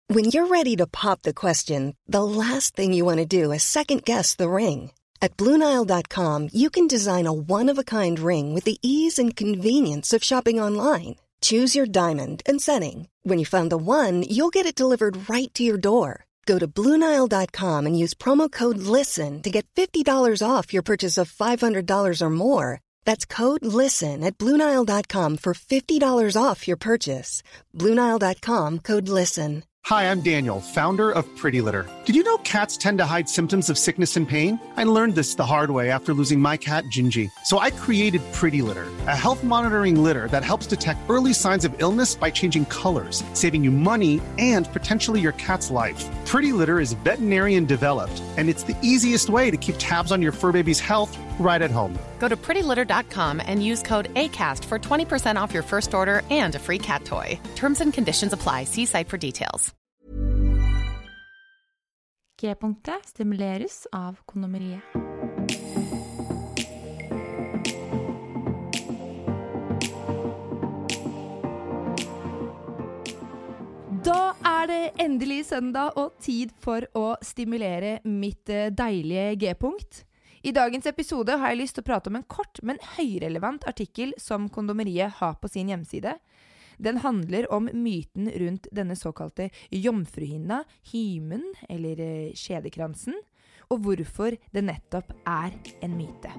When you're ready to pop the question, the last thing you want to do is second-guess the ring. At BlueNile.com, you can design a one-of-a-kind ring with the ease and convenience of shopping online. Choose your diamond and setting. When you find the one, you'll get it delivered right to your door. Go to BlueNile.com and use promo code LISTEN to get $50 off your purchase of $500 or more. That's code LISTEN at BlueNile.com for $50 off your purchase. BlueNile.com, code LISTEN. Hi, I'm Daniel, founder of Pretty Litter. Did you know cats tend to hide symptoms of sickness and pain? I learned this the hard way after losing my cat, Gingy. So I created Pretty Litter, a health monitoring litter that helps detect early signs of illness by changing colors, saving you money and potentially your cat's life. Pretty Litter is veterinarian developed, and it's the easiest way to keep tabs on your fur baby's health right at home. Go to prettylitter.com and use code ACAST for 20% off your first order and a free cat toy. Terms and conditions apply. See site for details. G-punktet stimuleres av kondomeriet. Da det endelig søndag og tid for å stimulere mitt deilige G-punkt. I dagens episode har jeg lyst til å prate om en kort, men høyrelevant artikkel som kondomeriet har på sin hjemside. Den handler om myten rundt denne såkalte jomfruhinna, hymen eller skjedekransen, og hvorfor det nettopp en myte.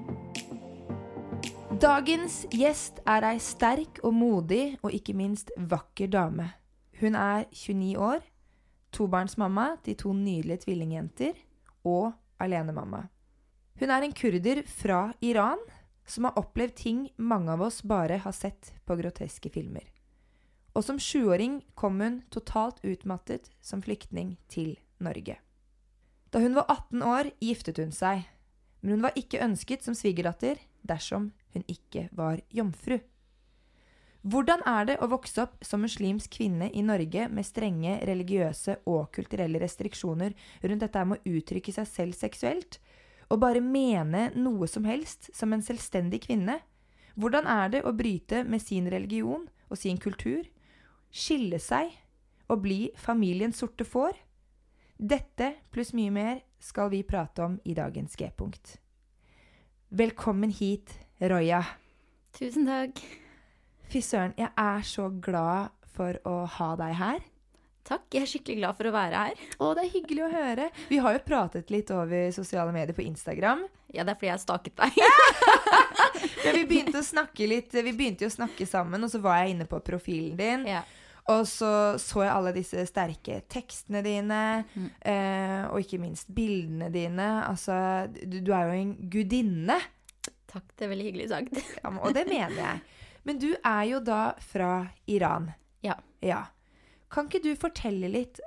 Dagens gjest ei sterk og modig og ikke minst vakker dame. Hun 29 år, tobarnsmamma til 2 nydelige tvillingjenter og alenemamma. Hun en kurder fra Iran som har opplevd ting mange av oss bare har sett på groteske filmer. Og som 7-åring kom hun totalt utmattet som flyktning til Norge. Da hun var 18 år, giftet hun seg, men hun var ikke ønsket som svigerdatter dersom hun ikke var jomfru. Hvordan det å vokse opp som muslimsk kvinne i Norge med strenge religiøse og kulturelle restriksjoner rundt dette med å uttrykke seg selv seksuelt, og bare mene noe som helst som en selvstendig kvinne? Hvordan det å bryte med sin religion og sin kultur, skille seg og bli familiens sorte får? Dette pluss mye mer skal vi prate om i dagens G-punkt. Velkommen hit, Roya. Tusen takk. Fy søren, jeg så glad for å ha deg her. Takk, jeg skikkelig glad for å være her. Å, det hyggelig å høre. Vi har jo pratet litt over sosiale medier på Instagram. Ja, det fordi jeg staket deg. Ja, vi begynte jo å snakke sammen, og så var jeg inne på profilen din. Ja. Og så jeg alle disse sterke tekstene dine, og ikke minst bildene dine. Altså, du jo en gudinne. Takk, det veldig hyggelig sagt. Ja, og det mener jeg. Men du jo da fra Iran. Ja. Ja. Kan ikke du fortelle litt,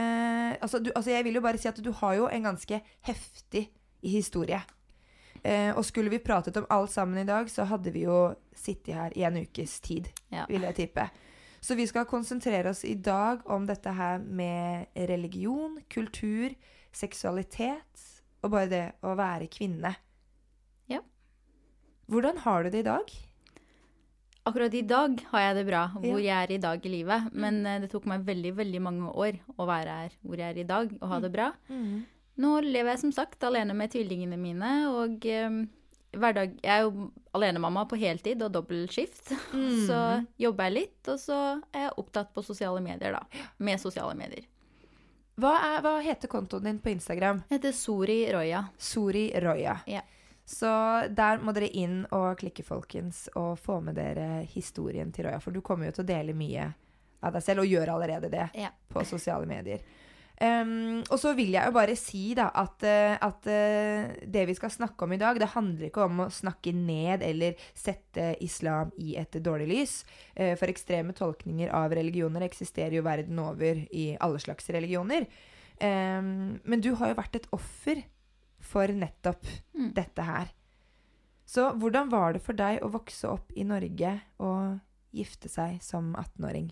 jeg vil jo bare si at du har jo en ganske heftig historie. Og skulle vi pratet om alt sammen i dag, så hadde vi jo sittet her i en ukes tid, vil jeg tippe. Så vi skal konsentrere oss i dag om dette her med religion, kultur, seksualitet, og bare det å være kvinne. Ja. Hvordan har du det i dag? Akkurat i dag har jeg det bra, hvor jeg i dag i livet. Men det tok meg veldig, veldig mange år å være her hvor jeg i dag, og ha det bra. Nå lever jeg som sagt alene med tvillingene mine, og hverdag, jeg jo alenemamma på heltid og dobbeltskift. Så jobber jeg litt, og så jeg opptatt på sosiale medier da, med sosiale medier. Hva heter kontoen din på Instagram? Det heter Sori Roya. Sori Roya. Ja. Så der må dere inn og klikke, folkens, og få med dere historien til Roya, for du kommer jo til å dele mye av deg selv, og gjør allerede det på sosiale medier. Og så vil jeg jo bare si da, at det vi skal snakke om i dag, det handler ikke om å snakke ned eller sette islam i et dårlig lys, for ekstreme tolkninger av religioner eksisterer jo verden over i alle slags religioner. Men du har jo vært et offer for nettopp dette her. Så hvordan var det for deg å vokse opp i Norge og gifte seg som 18-åring?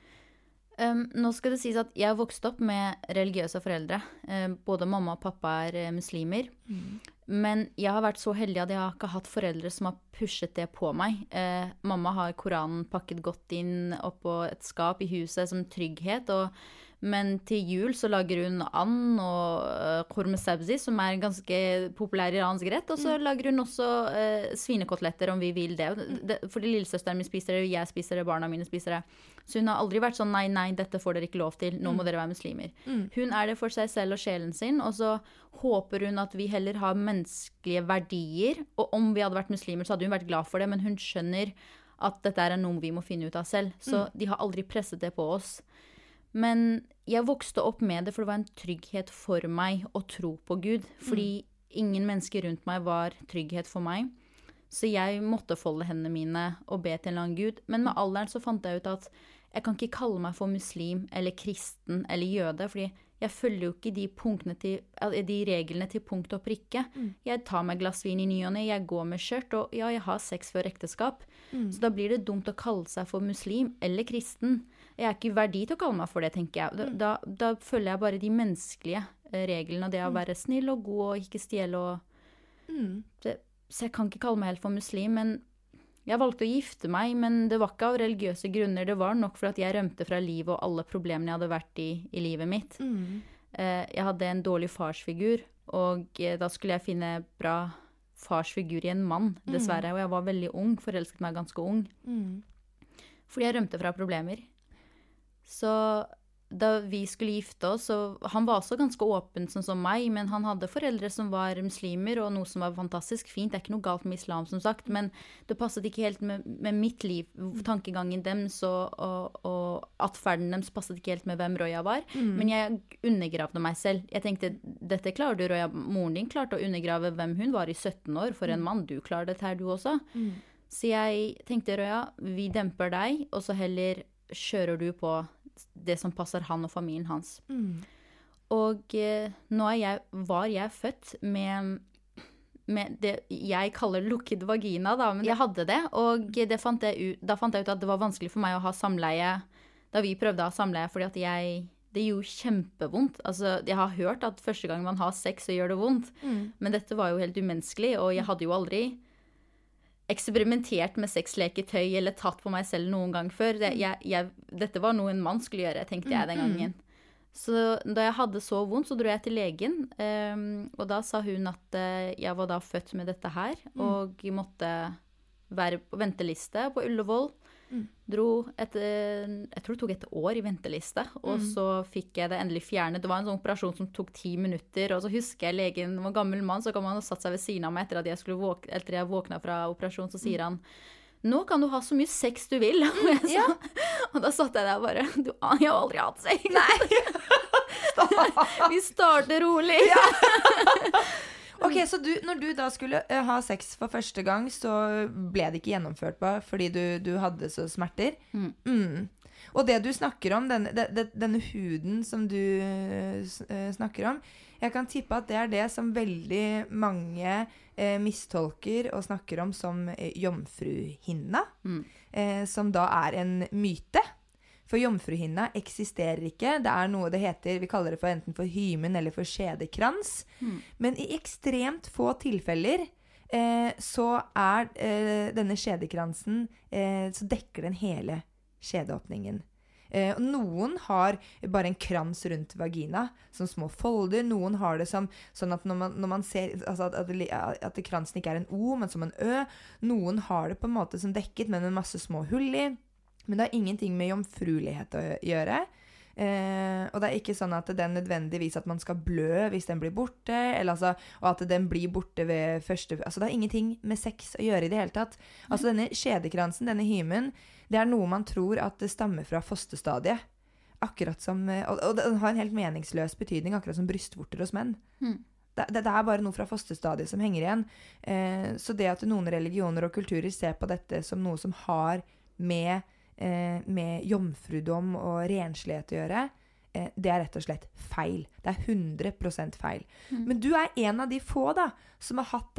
Nå skal det sies at jeg vokste opp med religiøse foreldre. Både mamma og pappa muslimer. Men jeg har vært så heldig at jeg har ikke hatt foreldre som har pushet det på meg. Mamma har Koranen pakket godt inn opp på et skap i huset som trygghet, og Men til jul så lager hun and og korme sabzi, som ganske populær iransk rett. Og så lager hun også svinekoteletter, om vi vil det. Fordi lillesøsteren min spiser det, jeg spiser det, barna mine spiser det. Så hun har aldri vært sånn, nei, dette får dere ikke lov til, nå må dere være muslimer. Hun det for seg selv og sjelen sin, og så håper hun at vi heller har menneskelige verdier. Og om vi hadde vært muslimer, så hadde hun vært glad for det, men hun skjønner at dette noe vi må finne ut av selv. Så de har aldri presset det på oss. Men jeg vokste opp med det, for det var en trygghet for meg å tro på Gud. Fordi ingen mennesker rundt meg var trygghet for meg. Så jeg måtte folde hendene mine og be til en eller annen Gud. Men med alderen så fant jeg ut at jeg kan ikke kalle meg for muslim eller kristen eller jøde, fordi jeg følger jo ikke de reglene til punkt og prikke. Jeg tar meg glass vin i ny og ne, jeg går med skjørt, og ja, jeg har sex før ekteskap. Så da blir det dumt å kalle seg for muslim eller kristen. Jeg ikke verdig til å kalle meg for det, tenker jeg. Da følger jeg bare de menneskelige reglene, det å være snill og god og ikke stjele så jeg kan ikke kalle meg helt for muslim, men jeg valgte å gifte meg, men det var ikke av religiøse grunner, det var nok for at jeg rømte fra livet og alle problemene jeg hadde vært i livet mitt. Jeg hadde en dårlig farsfigur, og da skulle jeg finne bra farsfigur i en mann, dessverre, og jeg var veldig ung, forelsket meg ganske ung. Fordi jeg rømte fra problemer. Så da vi skulle gifte oss, så han var også ganske åpen sånn som meg, men han hadde foreldre som var muslimer, og noe som var fantastisk fint. Det ikke noe galt med islam, som sagt, men det passet ikke helt med mitt liv. Tankegangen deres og atferden deres passet ikke helt med hvem Roya var. Men jeg undergravde meg selv. Jeg tenkte, dette klarer du, Roya. Moren din klarte å undergrave hvem hun var i 17 år for en mann. Du klarer dette her, du også. Så jeg tenkte, Roya, vi demper deg, og så heller kjører du på det som passer han og familien hans. Og nå var jeg født med det jeg kaller lukket vagina, da, men jeg hadde det, og da fant jeg ut at det var vanskelig for meg å ha samleie, da vi prøvde å ha samleie, fordi at det gjorde kjempevondt. Altså, jeg har hørt at første gang man har sex, så gjør det vondt, men dette var jo helt umenneskelig, og jeg hadde jo aldri eksperimentert med sexleketøy eller tatt på meg selv noen gang før. Dette var noe en mann skulle gjøre, tenkte jeg den gangen. Så da jeg hadde så vondt, så dro jeg til legen, og da sa hun at jeg var da født med dette her, og måtte være på venteliste på Ullevål. Dro jeg tror det tok et år i venteliste, og så fikk jeg det endelig fjernet. Det var en sånn operasjon som tok 10 minutter, og så husker jeg legen var en gammel mann, så kom han og satt seg ved siden av meg etter at jeg våkna fra operasjon, så sier han, nå kan du ha så mye sex du vil. Og da satt jeg der bare, jeg har aldri hatt sex. Nei. Vi starter rolig. Ok, så når du da skulle ha sex for første gang, så ble det ikke gjennomført fordi du hadde så smerter. Og det du snakker om, denne huden som du snakker om, jeg kan tippe at det det som veldig mange mistolker og snakker om som jomfruhinna, som da en myte. For jomfruhinna eksisterer ikke. Det noe det heter, vi kaller det for enten for hymen eller for skjedekrans. Men i ekstremt få tilfeller så denne skjedekransen, så dekker den hele skjedeåpningen. Noen har bare en krans rundt vagina, som små folder. Noen har det sånn at når man ser altså at kransen ikke en O, men som en Ø. Noen har det på en måte som dekket, men med masse små hull i. Men det har ingenting med jomfruelighet å gjøre. Og det ikke sånn at den nødvendigvis at man skal blø hvis den blir borte, eller og at den blir borte ved første. Altså det har ingenting med sex å gjøre i det hele tatt. Altså denne skjedekransen, denne hymen, det noe man tror at det stammer fra fosterstadiet. Akkurat som, og det har en helt meningsløs betydning, akkurat som brystvorter hos menn. Det bare noe fra fosterstadiet som henger igjen. Så det at noen religioner og kulturer ser på dette som noe som har med jomfrudom og renslighet å gjøre, det rett og slett feil. Det 100% feil. Men du en av de få da, som har hatt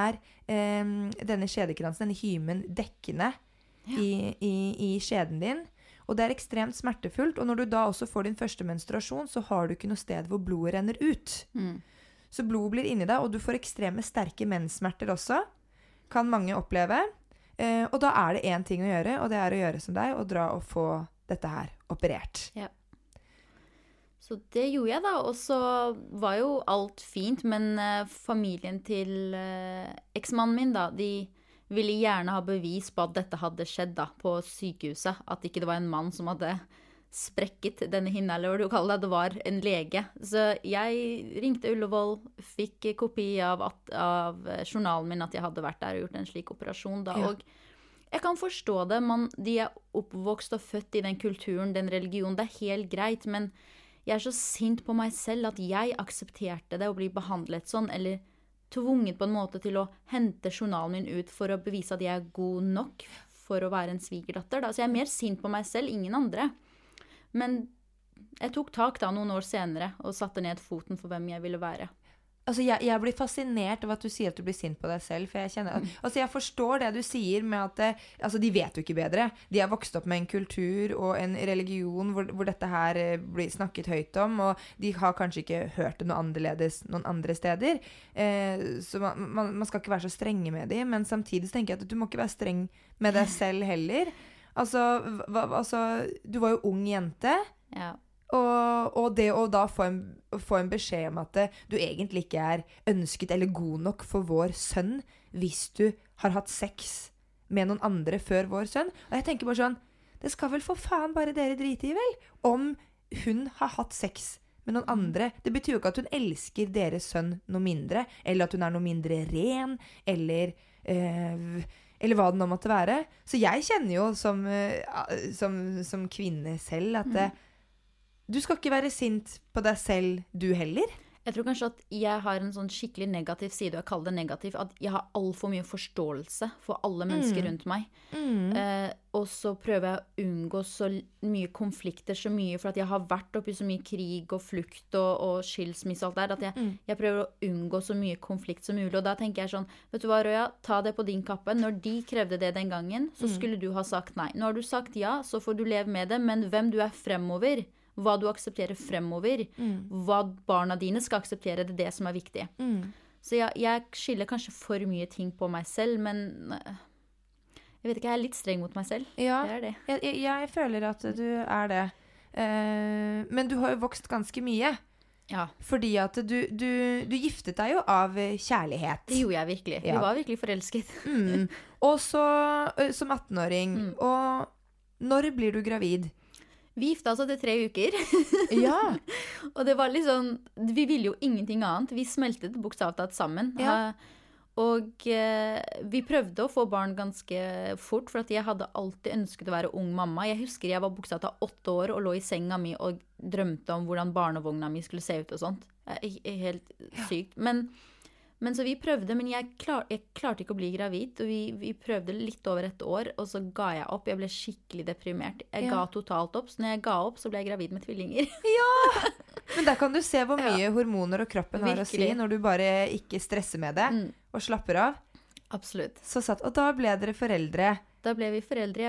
denne skjedekransen, denne hymen dekkende i skjeden din, og det ekstremt smertefullt, og når du da også får din første menstruasjon, så har du ikke noe sted hvor blodet renner ut. Så blodet blir inni deg, og du får ekstreme sterke menssmerter også, kan mange oppleve. Og da det en ting å gjøre, og det å gjøre som deg, og dra og få dette her operert. Så det gjorde jeg da, og så var jo alt fint, men familien til eksmannen min da, de ville gjerne ha bevis på at dette hadde skjedd da, på sykehuset, at ikke det var en mann som hadde sprekket denne hinnen, eller hva du kaller det var en lege. Så jeg ringte Ullevål, fikk kopi av journalen min at jeg hadde vært der og gjort en slik operasjon da, og jeg kan forstå det, de oppvokst og født i den kulturen, den religionen, det helt greit, men jeg så sint på meg selv at jeg aksepterte det å bli behandlet sånn, eller tvunget på en måte til å hente journalen min ut for å bevise at jeg god nok for å være en svigerdatter da. Så jeg mer sint på meg selv, ingen andre. Men jeg tok tak da noen år senere og satte ned foten for hvem jeg ville være. Altså, jeg blir fascinert av at du sier at du blir sint på deg selv, for jeg kjenner altså, jeg forstår det du sier med at altså, de vet jo ikke bedre. De har vokst opp med en kultur og en religion hvor dette her blir snakket høyt om, og de har kanskje ikke hørt det noe annerledes noen andre steder. Så man skal ikke være så strenge med dem, men samtidig så tenker jeg at du må ikke være streng med deg selv heller. Altså, du var jo ung jente, og det å da få en beskjed om at du egentlig ikke er ønsket eller god nok for vår sønn hvis du har hatt sex med noen andre før vår sønn. Og jeg tenker bare sånn, det skal vel for faen bare dere drite i vel, om hun har hatt sex med noen andre. Det betyr jo ikke at hun elsker deres sønn noe mindre, eller at hun er noe mindre ren, eller hva det nå måtte være. Så jeg kjenner jo som kvinne selv at du skal ikke være sint på deg selv du heller. Jeg tror kanskje at jeg har en sånn skikkelig negativ side, og jeg kaller det negativ, at jeg har alt for mye forståelse for alle mennesker rundt meg. Og så prøver jeg å unngå så mye konflikter, så mye, for at jeg har vært oppi så mye krig og flukt og skilsmisse og alt der, at jeg prøver å unngå så mye konflikt som mulig. Og da tenker jeg sånn, vet du hva, Røya, ta det på din kappe. Når de krevde det den gangen, så skulle du ha sagt nei. Nå har du sagt ja, så får du leve med det, men hvem du er fremover, hva du aksepterer fremover, hva barna dine skal akseptere, det er det som er viktig. Så jeg skiller kanskje for mye ting på meg selv, men jeg vet ikke, jeg er litt streng mot meg selv. Ja, det er det. Jeg føler at du er det. Men du har jo vokst ganske mye. Ja. Fordi at du giftet deg jo av kjærlighet. Det gjorde jeg virkelig. Vi var virkelig forelsket. Og så som 18-åring. Og når blir du gravid? Vi gifta oss etter 3 uker. Ja. Og det var liksom, vi ville jo ingenting annet. Vi smeltet bokstavelig talt sammen. Ja. Og vi prøvde å få barn ganske fort, for at jeg hadde alltid ønsket å være ung mamma. Jeg husker jeg var bokstavelig talt 8 år og lå i senga mi og drømte om hvordan barnevogna mi skulle se ut og sånt. Helt sykt. Men så vi prøvde, men jeg klarte ikke å bli gravid, og vi prøvde litt over 1 år, og så ga jeg opp. Jeg ble skikkelig deprimert. Jeg ga totalt opp, så når jeg ga opp, så ble jeg gravid med tvillinger. Ja! Men der kan du se hvor mye hormoner og kroppen har å si, når du bare ikke stresser med det, og slapper av. Absolutt. Og da ble dere foreldre. Da ble vi foreldre.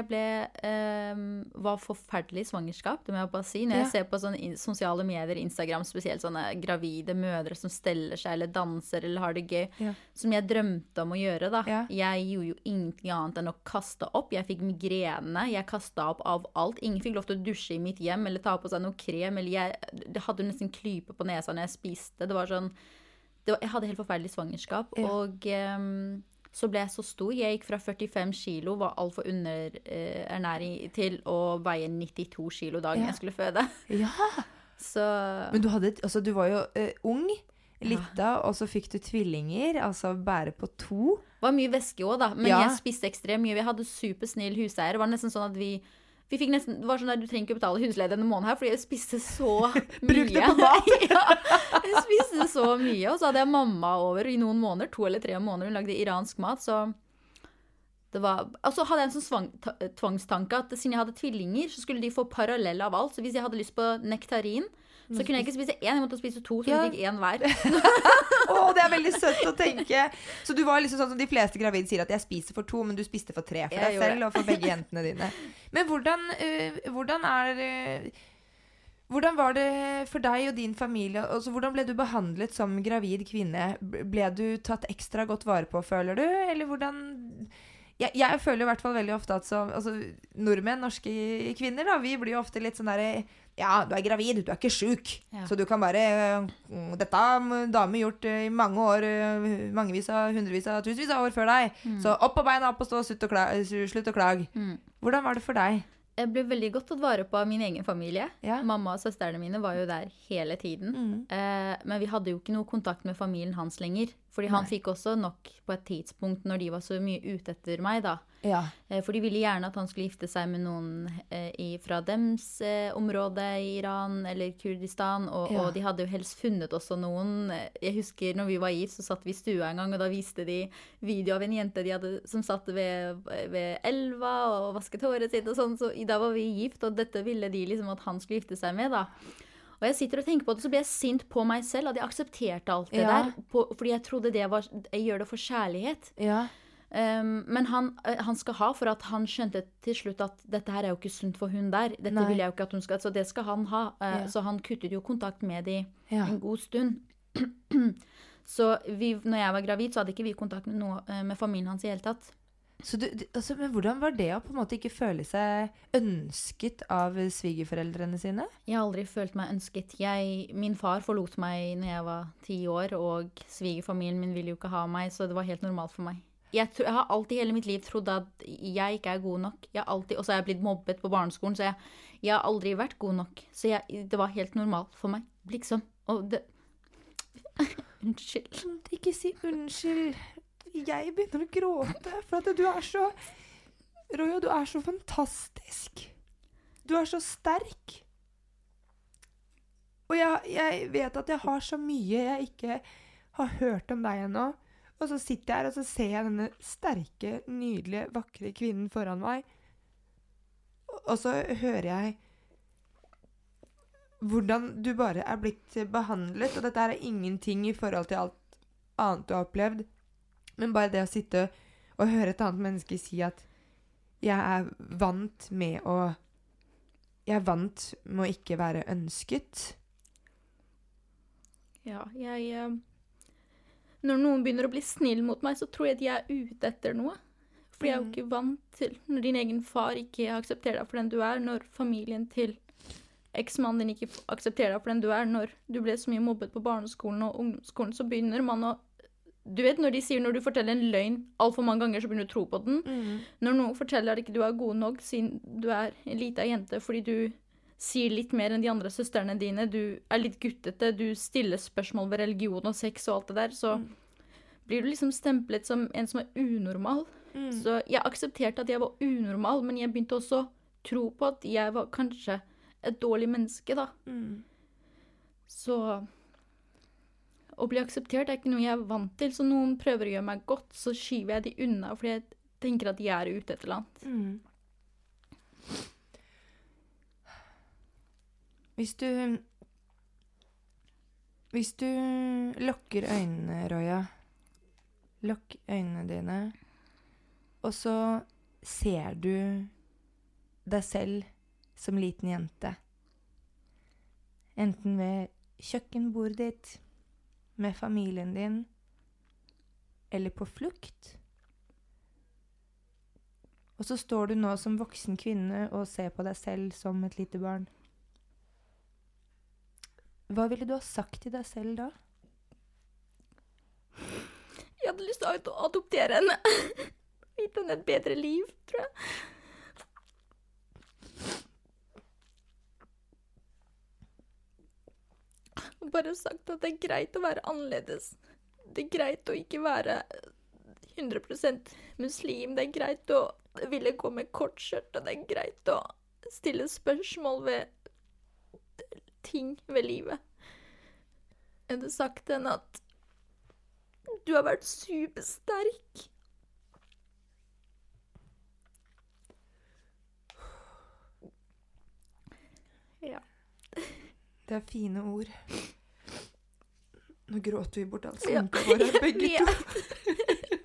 Var forferdelig svangerskap, det må jeg bare si. Når jeg ser på sånne sosiale medier, Instagram, spesielt sånne gravide mødre som steller seg, eller danser, eller har det gøy, som jeg drømte om å gjøre da. Jeg gjorde jo ingenting annet enn å kaste opp. Jeg fikk migrene, jeg kastet opp av alt. Ingen fikk lov til å dusje i mitt hjem, eller ta på seg noe krem, eller det hadde nesten klype på nesa når jeg spiste. Det var sånn, jeg hadde helt forferdelig svangerskap, og så ble jeg så stor. Jeg gikk fra 45 kilo, var alt for underernæring, til å veie 92 kilo dagen jeg skulle føde. Ja. Så... Men du var jo ung, lita, og så fikk du tvillinger, altså bære på 2. Det var mye væske også da, men jeg spiste ekstremt mye. Vi hadde supersnill huseier. Det var nesten sånn at vi fikk nesten, det var sånn at du trenger ikke betale husleie denne måneden her, fordi jeg spiste så mye. Brukte på mat. Jeg spiste så mye, og så hadde jeg mamma over i noen måneder, 2 eller 3 måneder, hun lagde iransk mat, så det var, og så hadde jeg en sånn tvangstanke at siden jeg hadde tvillinger, så skulle de få parallell av alt, så hvis jeg hadde lyst på nektarin, så kunne jeg ikke spise 1, jeg måtte spise 2, så jeg fikk 1 hver. Det er veldig søtt å tenke. Så du var liksom sånn som de fleste gravide sier, at jeg spiser for 2, men du spiste for 3 for deg selv og for begge jentene dine. Men hvordan var det for deg og din familie? Altså, hvordan ble du behandlet som gravid kvinne? Ble du tatt ekstra godt vare på, føler du? Eller hvordan... Jeg føler i hvert fall veldig ofte at nordmenn, norske kvinner, da, vi blir jo ofte litt sånn der ja, du gravid, du ikke syk. Ja. Så du kan bare dette har damer gjort i mange år, mangevis av, hundrevis av, tusenvis av år før deg. Så opp på beina, opp og stå, slutt å klage. Hvordan var det for deg? Jeg ble veldig godt tatt vare på av min egen familie. Ja. Mamma og søsterne mine var jo der hele tiden. Men vi hadde jo ikke noe kontakt med familien hans lenger. Fordi han fikk også nok på et tidspunkt når de var så mye ute etter meg da. Ja. For de ville gjerne at han skulle gifte seg med noen fra dems område i Iran eller Kurdistan. Og de hadde jo helst funnet også noen. Jeg husker når vi var gift, så satt vi i stua en gang, og da viste de video av en jente som satt ved elva og vasket håret sitt og sånn. Så da var vi gift, og dette ville de liksom at han skulle gifte seg med da. Og jeg sitter og tenker på det, så blir jeg sint på meg selv, at jeg aksepterte alt det der, fordi jeg trodde jeg gjør det for kjærlighet. Ja. Men han skal ha, for at han skjønte til slutt at dette her jo ikke sunt for hun der. Dette vil jeg jo ikke at hun skal, så det skal han ha. Så han kuttet jo kontakt med de en god stund. Så når jeg var gravid, så hadde ikke vi kontakt med familien hans i hele tatt. Så men hvordan var det å på en måte ikke føle seg ønsket av svigerforeldrene sine? Jeg har aldri følt meg ønsket. Min far forlot meg når jeg var 10 år, og svigerfamilien min ville jo ikke ha meg, så det var helt normalt for meg. Jeg har alltid hele mitt liv trodd at jeg ikke god nok. Og så har jeg blitt mobbet på barneskolen, så jeg har aldri vært god nok. Så det var helt normalt for meg, liksom. Og det... Unnskyld. Ikke si unnskyld. Jeg begynner å gråte, for at du så... Roja, du så fantastisk. Du så sterk. Og jeg vet at jeg har så mye jeg ikke har hørt om deg ennå. Og så sitter jeg her, og så ser jeg denne sterke, nydelige, vakre kvinnen foran meg. Og så hører jeg hvordan du bare blitt behandlet, og dette ingenting i forhold til alt annet du har opplevd. Men bare det å sitte og høre et annet menneske si at jeg vant med å ikke være ønsket. Ja, når noen begynner å bli snill mot meg, så tror jeg de ute etter noe. For jeg jo ikke vant til, når din egen far ikke aksepterer deg for den du når familien til eksmannen din ikke aksepterer deg for den du når du ble så mye mobbet på barneskolen og ungdomsskolen, så begynner man å... Du vet når de sier, når du forteller en løgn alt for mange ganger, så begynner du å tro på den. Når noen forteller at ikke du god nok, siden du en liten jente, fordi du sier litt mer enn de andre søsterne dine, du litt guttete, du stiller spørsmål ved religion og sex og alt det der, så blir du liksom stemplet som en som unormal. Så jeg aksepterte at jeg var unormal, men jeg begynte også å tro på at jeg var kanskje et dårlig menneske da. Så... Å bli akseptert ikke noe jeg vant til, så noen prøver å gjøre meg godt, så skyver jeg de unna, fordi jeg tenker at de ute etter eller annet. Hvis du lukker øynene, Roja, lukk øynene dine, og så ser du deg selv som liten jente. Enten ved kjøkkenbordet ditt, med familien din, eller på flukt. Og så står du nå som voksen kvinne og ser på deg selv som et lite barn. Hva ville du ha sagt til deg selv da? Jeg hadde lyst til å adoptere henne. Gitt henne et bedre liv, tror jeg. Og bare sagt at det greit å være annerledes. Det greit å ikke være 100% muslim. Det greit å ville gå med kortskjørt, og det greit å stille spørsmål ved ting ved livet. Jeg hadde sagt til henne at du har vært supersterk. Ja. Det fine ord. Nå gråter vi bort alt sminket våre, begge to.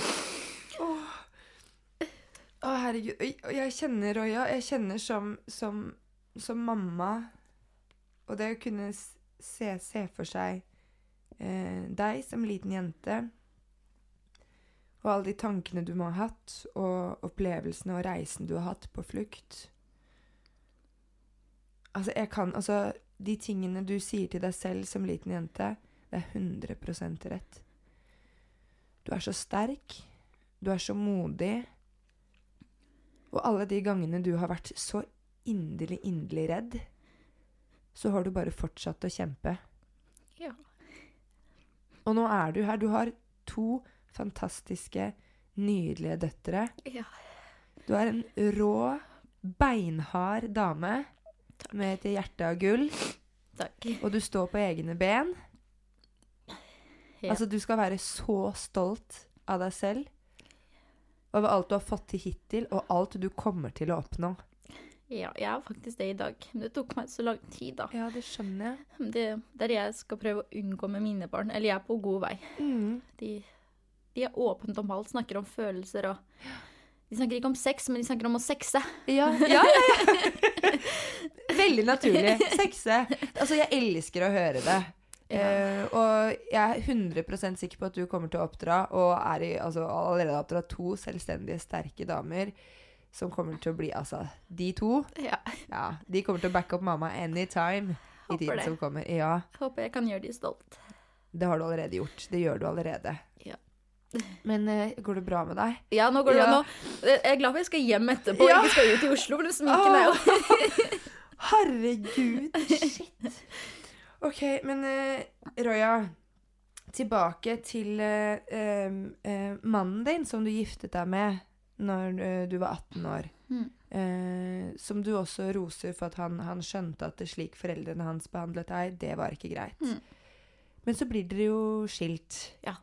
Herregud. Jeg kjenner, Roja, jeg kjenner som mamma, og det å kunne se for seg deg som liten jente, og alle de tankene du må ha hatt, og opplevelsene og reisen du har hatt på flukt. de tingene du sier til deg selv som liten jente, det 100% rett. Du så sterk, du så modig, og alle de gangene du har vært så inderlig redd, så har du bare fortsatt å kjempe. Ja. Og nå du her. Du har 2 fantastiske, nydelige døtre. Ja. Du en rå, beinhard dame med et hjerte av gull. Takk. Og du står på egne ben. Ja. Altså, du skal være så stolt av deg selv. Over alt du har fått til hittil, og alt du kommer til å oppnå. Ja, jeg faktisk det i dag. Men det tok meg så lang tid da. Ja, det skjønner jeg. Det det jeg skal prøve å unngå med mine barn. Eller jeg på god vei. De åpent om alt, snakker om følelser og... De snakker ikke om sex, men de snakker om å sexe. Ja. Veldig naturlig. Sexe. Altså, jeg elsker å høre det. Og jeg 100% sikker på at du kommer til å oppdra, og allerede oppdra 2 selvstendige, sterke damer, som kommer til å bli, de 2. Ja, de kommer til å backe opp mamma anytime i tiden som kommer. Ja. Håper jeg kan gjøre de stolt. Det har du allerede gjort. Det gjør du allerede. Ja. Men går det bra med deg? Ja, nå går det nå. Jeg glad for jeg skal hjem etterpå, og ikke skal ut i Oslo, for det sminken jo. Herregud, shit. Ok, men Roya, tilbake til mannen din som du giftet deg med når du var 18 år. Som du også roser for at han skjønte at det slik foreldrene hans behandlet deg, det var ikke greit. Men så blir dere jo skilt. Ja.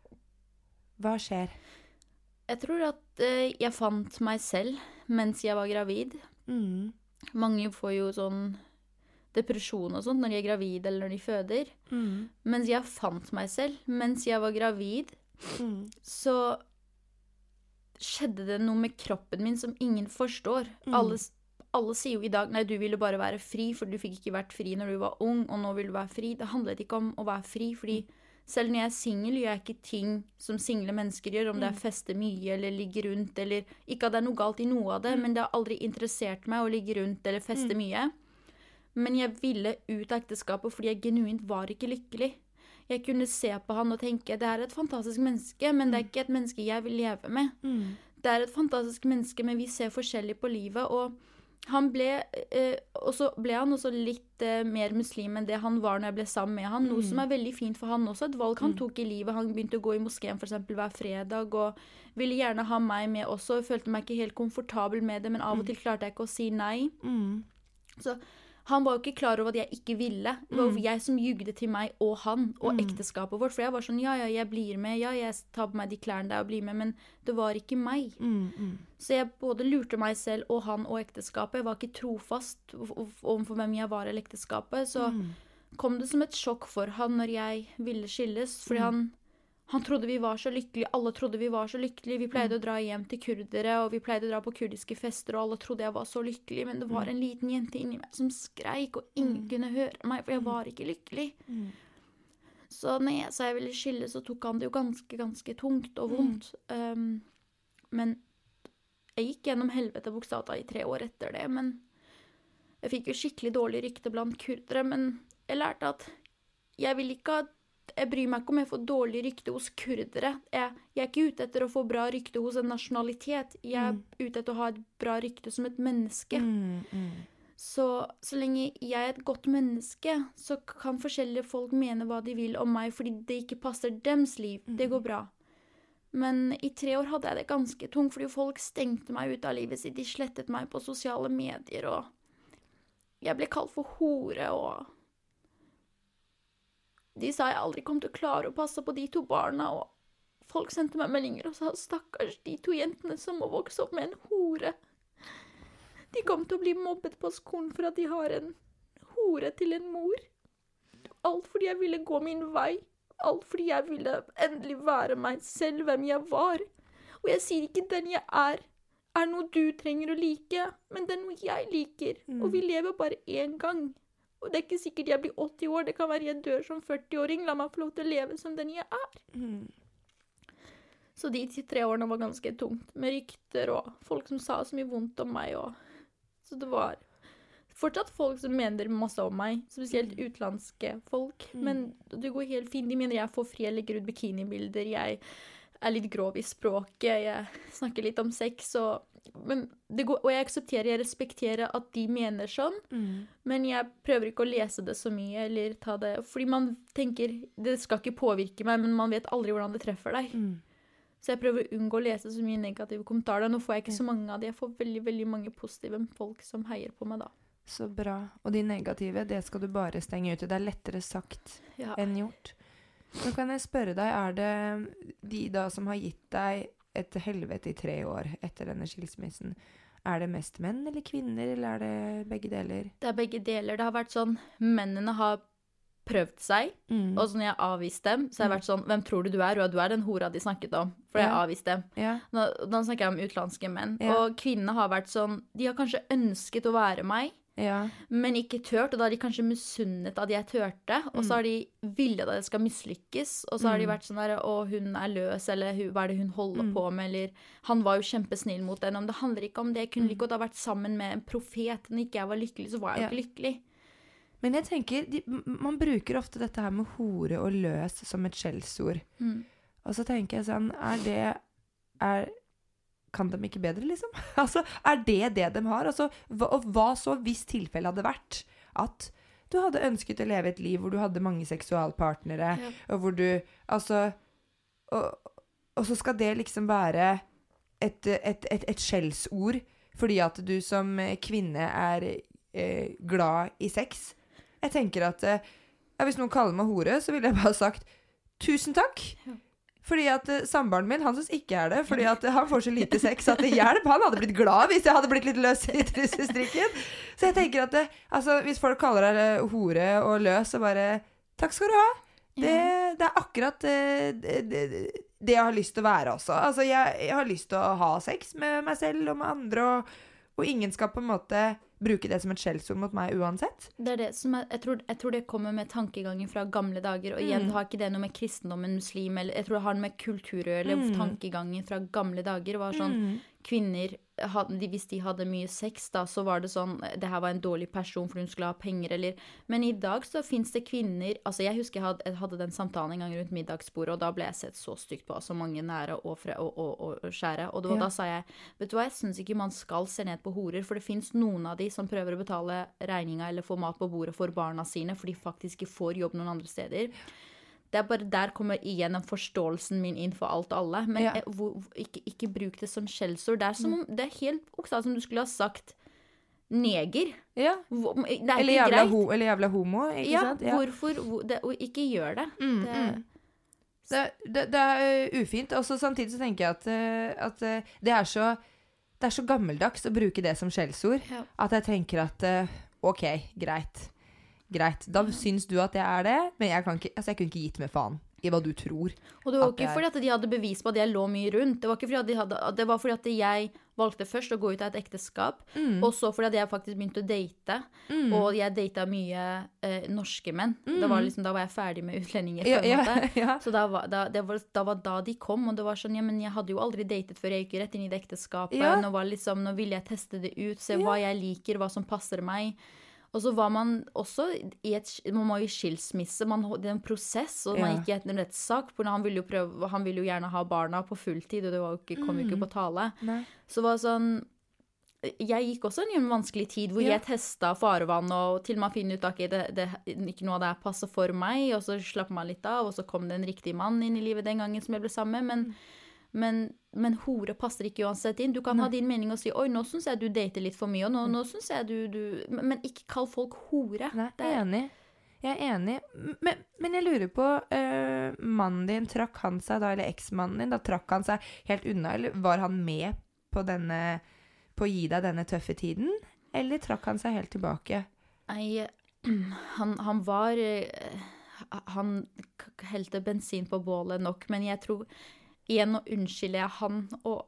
Hva skjer? Jeg tror at jeg fant meg selv mens jeg var gravid. Mange får jo sånn depresjon og sånt når de er gravid eller når de føder. Mens jeg fant meg selv mens jeg var gravid, så skjedde det noe med kroppen min som ingen forstår. Alle sier jo i dag, nei, du ville bare være fri, for du fikk ikke vært fri når du var ung, og nå vil du være fri. Det handlet ikke om å være fri, fordi selv når jeg single, gjør jeg ikke ting som single mennesker gjør, om det feste mye eller ligge rundt, eller ikke at det noe galt i noe av det, men det har aldri interessert meg å ligge rundt eller feste mye. Men jeg ville ut av ekteskapet fordi jeg genuint var ikke lykkelig. Jeg kunne se på han og tenke, det et fantastisk menneske, men det ikke et menneske jeg vil leve med. Det et fantastisk menneske, men vi ser forskjellig på livet, og han og så ble han også litt mer muslim enn det han var når jeg ble sammen med han, noe som veldig fint for han også, et valg han tok i livet. Han begynte å gå i moskeen for eksempel hver fredag, og ville gjerne ha meg med også. Jeg følte meg ikke helt komfortabel med det, men av og til klarte jeg ikke å si nei. Så han var jo ikke klar over at jeg ikke ville. Det var jo jeg som jugde til meg og han, og ekteskapet vårt, for jeg var sånn, ja, jeg blir med, ja, jeg tar på meg de klærne der og blir med, men det var ikke meg. Så jeg både lurte meg selv og han og ekteskapet. Jeg var ikke trofast overfor hvem jeg var i ekteskapet, så kom det som et sjokk for han når jeg ville skilles, fordi han trodde vi var så lykkelige, alle trodde vi var så lykkelige. Vi pleide å dra hjem til kurdere, og vi pleide å dra på kurdiske fester, og alle trodde jeg var så lykkelig, men det var en liten jente inni meg som skreik, og ingen kunne høre meg, for jeg var ikke lykkelig. Så når jeg sa jeg ville skille, så tok han det jo ganske tungt og vondt. Men jeg gikk gjennom helvete bokstavelig i 3 år etter det, men jeg fikk jo skikkelig dårlig rykte blant kurdere, men jeg lærte at jeg bryr meg ikke om jeg får dårlig rykte hos kurdere. Jeg ikke ute etter å få bra rykte hos en nasjonalitet. Jeg ute etter å ha et bra rykte som et menneske. Så lenge jeg et godt menneske, så kan forskjellige folk mene hva de vil om meg, fordi det ikke passer dems liv. Det går bra. Men i 3 år hadde jeg det ganske tungt, fordi folk stengte meg ut av livet sitt. De slettet meg på sosiale medier, og jeg ble kalt for hore, og de sa jeg aldri kom til å klare å passe på de 2 barna, og folk sendte meg meldinger og sa, stakkars de 2 jentene som må vokse opp med en hore. De kom til å bli mobbet på skolen for at de har en hore til en mor. Alt fordi jeg ville gå min vei. Alt fordi jeg ville endelig være meg selv, hvem jeg var. Og jeg sier ikke den jeg er noe du trenger å like, men det noe jeg liker. Og vi lever bare en gang. Og det ikke sikkert jeg blir 80 år, det kan være jeg dør som 40-åring, la meg få lov til å leve som den jeg er. Så de 3 årene var ganske tungt, med rykter og folk som sa så mye vondt om meg. Så det var fortsatt folk som mener masse om meg, spesielt utenlandske folk. Men det går helt fint. De mener jeg får fri, jeg legger ut bikinibilder, jeg er litt grov i språket, jeg snakker litt om sex, men det går, og jeg aksepterer, jeg respekterer at de mener sånn, men jeg prøver ikke å lese det så mye, eller ta det, fordi man tenker, det skal ikke påvirke meg, men man vet aldri hvordan det treffer deg. Så jeg prøver å unngå å lese så mye negative kommentarer. Nå får jeg ikke så mange av det, jeg får veldig, veldig mange positive folk som heier på meg da. Så bra. Og de negative, det skal du bare stenge ute. Det er lettere sagt enn gjort. Nå kan jeg spørre deg, er det de da som har gitt deg et helvete i 3 år etter denne skilsmissen, er det mest menn eller kvinner, eller er det begge deler? Det er begge deler. Det har vært sånn, mennene har prøvd seg, og så når jeg avviste dem, så har jeg vært sånn, hvem tror du er? Og du er den hora de snakket om, for jeg avviste dem. Nå snakker jeg om utenlandske menn. Og kvinnene har vært sånn, de har kanskje ønsket å være meg, men ikke tørt, og da har de kanskje misunnet at jeg tørte, og så har de villet at det skal mislykkes, og så har de vært sånn der, hun er løs, eller hva er det hun holder på med, eller han var jo kjempesnill mot henne, det handler ikke om det, jeg kunne like godt ha vært sammen med en profet, når ikke jeg var lykkelig, så var jeg jo ikke lykkelig. Men jeg tenker, man bruker ofte dette her med hore og løs som et skjellsord, og så tenker jeg sånn, kan de ikke bedre, liksom? Altså, er det de har? Altså, og hva så hvis tilfellet hadde vært at du hadde ønsket å leve et liv hvor du hadde mange seksualpartnere, og hvor du, altså, og så skal det liksom være et skjellsord, fordi at du som kvinne er glad i sex. Jeg tenker at, hvis noen kaller meg hore, så ville jeg bare sagt, tusen takk! Fordi at samboeren min, han synes ikke det, fordi at han får så lite sex at det hjelper. Han hadde blitt glad hvis jeg hadde blitt litt løs i trussestrikken. Så jeg tenker at altså, hvis folk kaller deg hore og løs, så bare, takk skal du ha. Det er akkurat det jeg har lyst til å være også. Altså, jeg har lyst til å ha sex med meg selv og med andre, og ingen skal på en måte bruke det som et skjellsord mot meg uansett. Det er det som jeg tror det kommer med tankegangen fra gamle dager, og igjen har ikke det noe med kristendommen, muslim, eller jeg tror det har noe med kultur eller tankegangen fra gamle dager. Det var sånn, kvinner, hvis de hadde mye sex da, så var det sånn, det her var en dårlig person for hun skulle ha penger, eller, men i dag så finnes det kvinner, altså jeg husker jeg hadde den samtalen en gang rundt middagsbordet, og da ble jeg sett så stygt på, så mange nære og skjære, og da sa jeg, vet du hva, jeg synes ikke man skal se ned på horer, for det finnes noen av de som prøver å betale regninger eller få mat på bordet for barna sine, for de faktisk ikke får jobb noen andre steder. Det er bare der kommer igjen den forståelsen min inn for alt og alle, men ikke bruk det som skjellsord. Det er helt oksa som du skulle ha sagt neger. Ja. Det er eller ikke greit. Eller jævla homo, ikke sant? Ja, hvorfor ikke gjør det? Det er ufint, og så samtidig så tenker jeg at det er så gammeldags å bruke det som skjellsord, at jeg tenker at ok, greit, da syns du at jeg er det, men jeg kunne ikke gitt meg faen i hva du tror. Og det var ikke fordi at de hadde bevis på at jeg lå mye rundt, det var ikke fordi det var fordi at jeg valgte først å gå ut av et ekteskap, og så fordi at jeg faktisk begynte å date, og jeg datet mye norske menn. Det var liksom, da var jeg ferdig med utlendinger på en måte. Så da var da de kom, og det var sånn, men jeg hadde jo aldri datet før jeg gikk rett inn i det ekteskapet. Nå ville jeg teste det ut, se hva jeg liker, hva som passer meg. Og så var man også man var i skilsmisse, det er en prosess, og man gikk i en rettssak, for han ville jo gjerne ha barna på fulltid, og det kom jo ikke på tale. Så det var sånn, jeg gikk også i en vanskelig tid, hvor jeg testet farevann, og til man finner ut at ikke noe av det passer for meg, og så slapp man litt av, og så kom det en riktig mann inn i livet den gangen som jeg ble sammen med, men hore passer ikke uansett inn. Du kan ha din mening og si, oi, nå synes jeg du dater litt for mye, og nå synes jeg men ikke kall folk hore. Nei, jeg er enig. Men jeg lurer på, mannen din, trakk han seg da, eller eksmannen din, da trakk han seg helt unna, eller var han med på å gi deg denne tøffe tiden, eller trakk han seg helt tilbake? Nei, han helte bensin på bålet nok, men jeg tror igjen og unnskylder jeg han og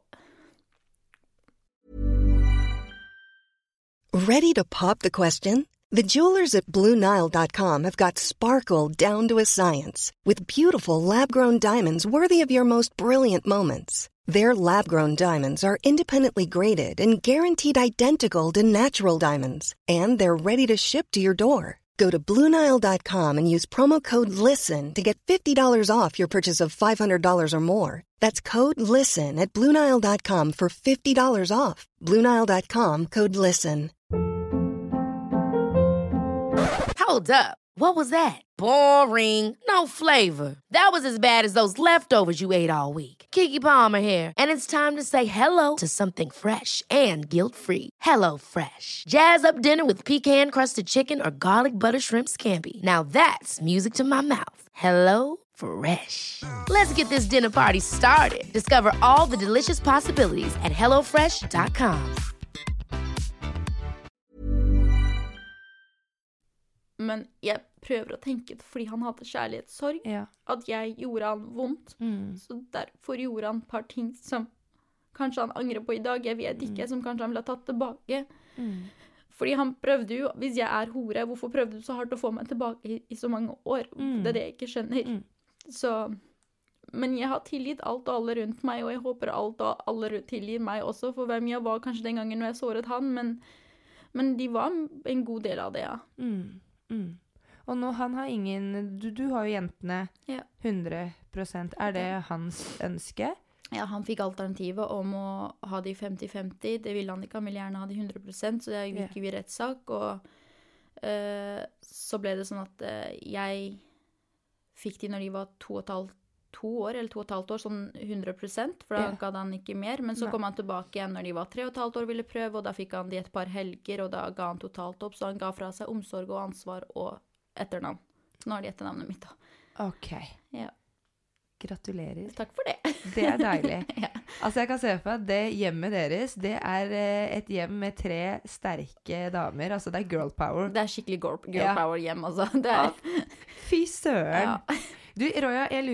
Ready to pop the question? The jewelers at BlueNile.com have got sparkle down to a science with beautiful lab-grown diamonds worthy of your most brilliant moments. Their lab-grown diamonds are independently graded and guaranteed identical to natural diamonds, and they're ready to ship to your door. Go to BlueNile.com and use promo code LISTEN to get $50 off your purchase of $500 or more. That's code LISTEN at BlueNile.com for $50 off. BlueNile.com, code LISTEN. Hold up. What was that? Boring. No flavor. That was as bad as those leftovers you ate all week. Keke Palmer here, and it's time to say hello to something fresh and guilt-free. Hello Fresh. Jazz up dinner with pecan-crusted chicken or garlic butter shrimp scampi. Now that's music to my mouth. Hello Fresh. Let's get this dinner party started. Discover all the delicious possibilities at hellofresh.com. Men jeg prøver å tenke, fordi han hadde kjærlighetssorg, at jeg gjorde han vondt. Så derfor gjorde han et par ting som kanskje han angrer på i dag, jeg vet ikke, som kanskje han ville ha tatt tilbake. Fordi han prøvde jo, hvis jeg er hore, hvorfor prøvde du så hardt å få meg tilbake i så mange år? Det er det jeg ikke skjønner. Så, men jeg har tilgitt alt og alle rundt meg, og jeg håper alt og alle tilgir meg også, for hvem jeg var kanskje den gangen når jeg såret han, men de var en god del av det, ja. Og nå han har ingen du har jo jentene 100%. Er det hans ønske? Ja, han fikk alternativet om å ha de 50-50. Det ville han ikke, han ville gjerne ha de 100%, så det gikk jo i rettssak, og så ble det sånn at jeg fikk de når de var 2 år, eller 2,5 år, sånn 100%, for da ga han ikke mer, men så kom han tilbake igjen når de var 3,5 år ville prøve, og da fikk han de et par helger, og da ga han totalt opp, så han ga fra seg omsorg og ansvar og etternavn. Så nå har de etternavnet mitt da. Ok. Ja. Gratulerer. Takk for det. Det er deilig. Altså jeg kan se for at det hjemmet deres, det er et hjem med 3 sterke damer, altså det er girl power. Det er skikkelig girl power hjem, altså. Det er... Fy søren. Du, Roya, jeg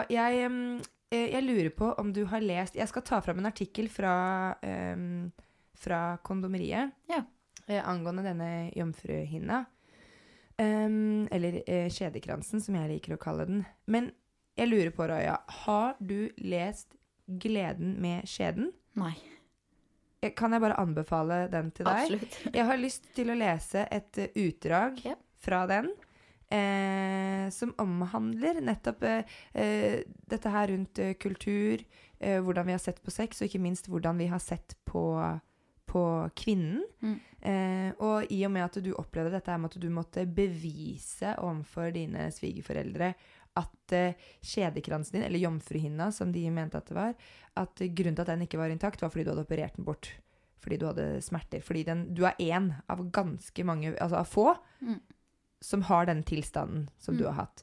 lurer på om du har lest, jeg skal ta fram en artikkel fra kondomeriet, angående denne jomfruhinna, eller kjedekransen, som jeg liker å kalle den. Men jeg lurer på, Roya, har du lest Gleden med skjeden? Nei. Kan jeg bare anbefale den til deg? Absolutt. Jeg har lyst til å lese et utdrag fra den, som omhandler nettopp dette her rundt kultur, hvordan vi har sett på sex, og ikke minst hvordan vi har sett på kvinnen. Og i og med at du opplevde dette her med at du måtte bevise overfor dine svigerforeldre at kjedekransen din, eller jomfruhinna, som de mente at det var, at grunnen til at den ikke var intakt, var fordi du hadde operert den bort. Fordi du hadde smerter. Fordi du er en av ganske mange, altså av få, som har den tilstanden som du har hatt.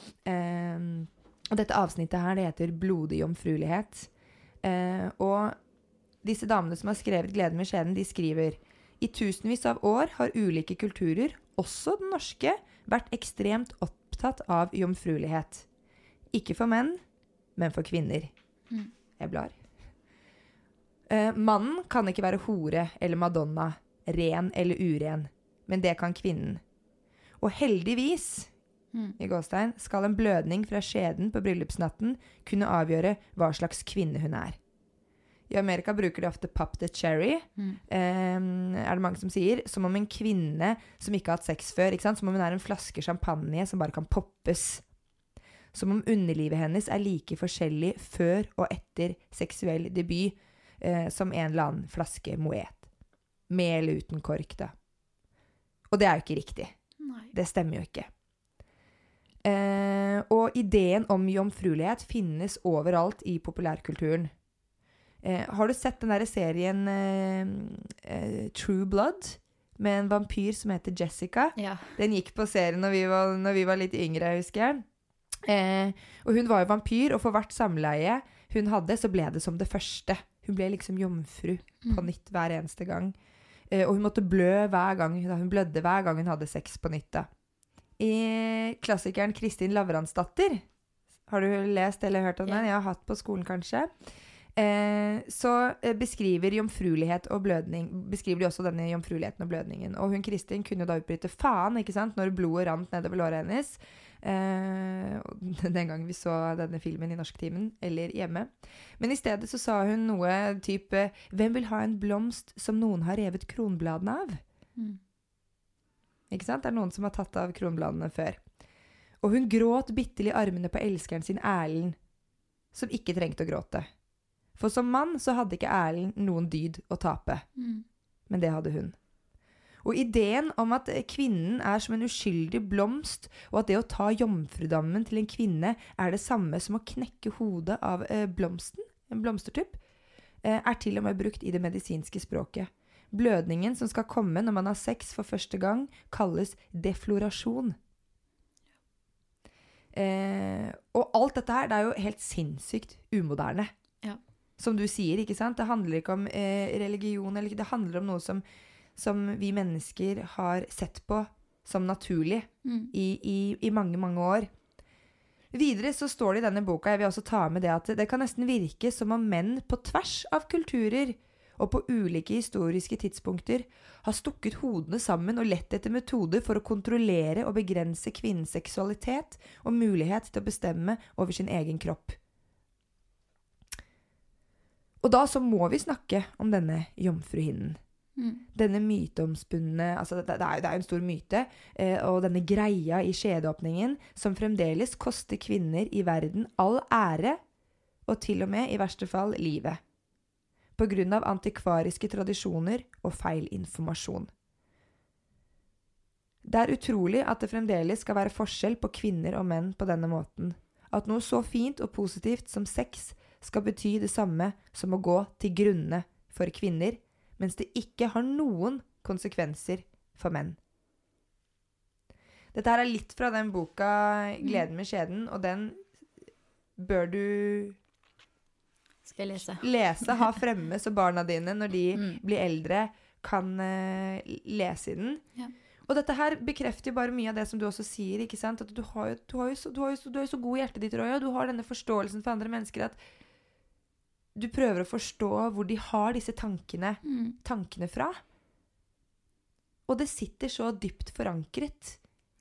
Og dette avsnittet her, det heter Blodig jomfruelighet. Og disse damene som har skrevet Gleden med skjeden, de skriver: I tusenvis av år har ulike kulturer, også den norske, vært ekstremt opptatt av jomfruelighet. Ikke for menn, men for kvinner. Jeg blar. Mannen kan ikke være hore eller madonna, ren eller uren, men det kan kvinnen. Og heldigvis, i gåstein, skal en blødning fra skjeden på bryllupsnatten kunne avgjøre hva slags kvinne hun er. I Amerika bruker de ofte pop the cherry, er det mange som sier, som om en kvinne som ikke har hatt sex før, ikke sant? Som om hun er en flaske champagne som bare kan poppes. Som om underlivet hennes er like forskjellig før og etter seksuell debut, som en eller annen flaske Moet. Med eller uten kork, da. Og det er jo ikke riktig. Nei. Det stemmer jo ikke. Og ideen om jomfruelighet finnes overalt i populærkulturen. Har du sett den der serien True Blood med en vampyr som heter Jessica? Ja. Den gikk på serien når vi var litt yngre, husker jeg. Og hun var jo vampyr, og for hvert samleie hun hadde, så ble det som det første. Hun ble liksom jomfru på nytt hver eneste gang. Og hun måtte blø hver gang, hun blødde hver gang hun hadde sex på nytt da. I klassikeren Kristin Lavransdatter, har du lest eller hørt om den? Jeg har hatt på skolen kanskje. Så beskriver jomfruelighet og blødning, beskriver de også denne jomfrueligheten og blødningen. Og hun Kristin kunne da utbryte faen, ikke sant? Når blodet rant nedover låret hennes. den gang vi så denne filmen i norsktimen, eller hjemme. Men i stedet så sa hun noe type, hvem vil ha en blomst som noen har revet kronbladene av? Ikke sant? Det noen som har tatt av kronbladene før. Og hun gråt bittelig i armene på elskeren sin Erlend, som ikke trengte å gråte. For som mann så hadde ikke Erlend noen dyd å tape. Men det hadde hun. Og ideen om at kvinnen som en uskyldig blomst, og at det å ta jomfrudammen til en kvinne det samme som å knekke hodet av blomsten, en blomstertyp, til og med brukt i det medisinske språket. Blødningen som skal komme når man har sex for første gang, kalles deflorasjon. Og alt dette her, det jo helt sinnssykt umoderne. Ja. Som du sier, ikke sant? Det handler ikke om religion, eller det handler om noe som vi mennesker har sett på som naturlig i mange, mange år. Videre så står det i denne boka, jeg vil også ta med det, at det kan nesten virke som om menn på tvers av kulturer og på ulike historiske tidspunkter har stukket hodene sammen og lett etter metoder for å kontrollere og begrense kvinnens seksualitet og mulighet til å bestemme over sin egen kropp. Og da så må vi snakke om denne jomfruhinnen. Denne myteomspunne, altså det jo en stor myte, og denne greia i skjedeåpningen som fremdeles koster kvinner i verden all ære, og til og med i verste fall livet. På grunn av antikvariske tradisjoner og feilinformasjon. Det utrolig at det fremdeles skal være forskjell på kvinner og menn på denne måten. At noe så fint og positivt som sex skal bety det samme som å gå til grunne for kvinner, mens det ikke har noen konsekvenser for menn. Dette her litt fra den boka Gleden med skjeden, og den bør du skal jeg lese, ha fremme, så barna dine, når de blir eldre, kan lese i den. Ja. Og dette her bekrefter jo bare mye av det som du også sier, ikke sant? At du har jo så god hjerte ditt, Roy, og du har denne forståelsen for andre mennesker, at du prøver å forstå hvor de har disse tankene fra. Og det sitter så dypt forankret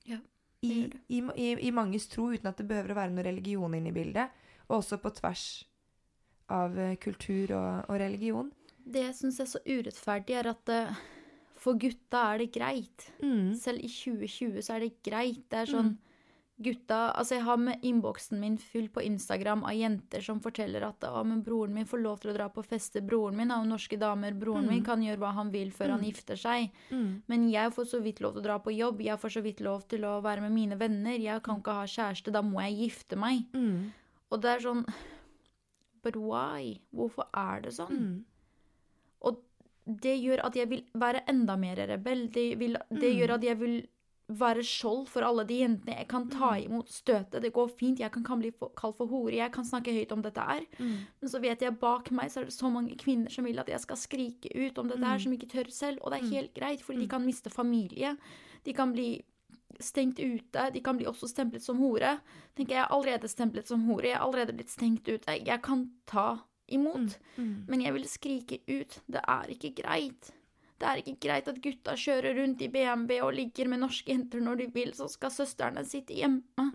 i manges tro, uten at det behøver å være noe religion inne i bildet, og også på tvers av kultur og religion. Det jeg synes så urettferdig at for gutta det greit. Selv i 2020 så det greit. Det sånn gutta, altså jeg har med innboksen min full på Instagram av jenter som forteller at men broren min får lov til å dra på feste, broren min har jo norske damer, broren min kan gjøre hva han vil før han gifter seg, men jeg får så vidt lov til å dra på jobb, jeg får så vidt lov til å være med mine venner, jeg kan ikke ha kjæreste, da må jeg gifte meg. Og det sånn, but why? Hvorfor det sånn? Og det gjør at jeg vil være enda mer rebell. Det gjør at jeg vil være skjold for alle de jentene. Jeg kan ta imot støtet. Det går fint. Jeg kan bli kalt for hore. Jeg kan snakke høyt om dette her. Men så vet jeg bak meg så det så mange kvinner som vil at jeg skal skrike ut om dette her, som ikke tør selv. Og det helt greit, fordi de kan miste familie. De kan bli stengt ute. De kan bli også stemplet som hore. Tenker jeg allerede stemplet som hore. Jeg allerede blitt stengt ute. Jeg kan ta imot. Men jeg vil skrike ut. Det ikke greit. Det ikke greit at gutta kjører rundt i BMW og ligger med norske jenter når de vil, så skal søsterne sitte hjemme.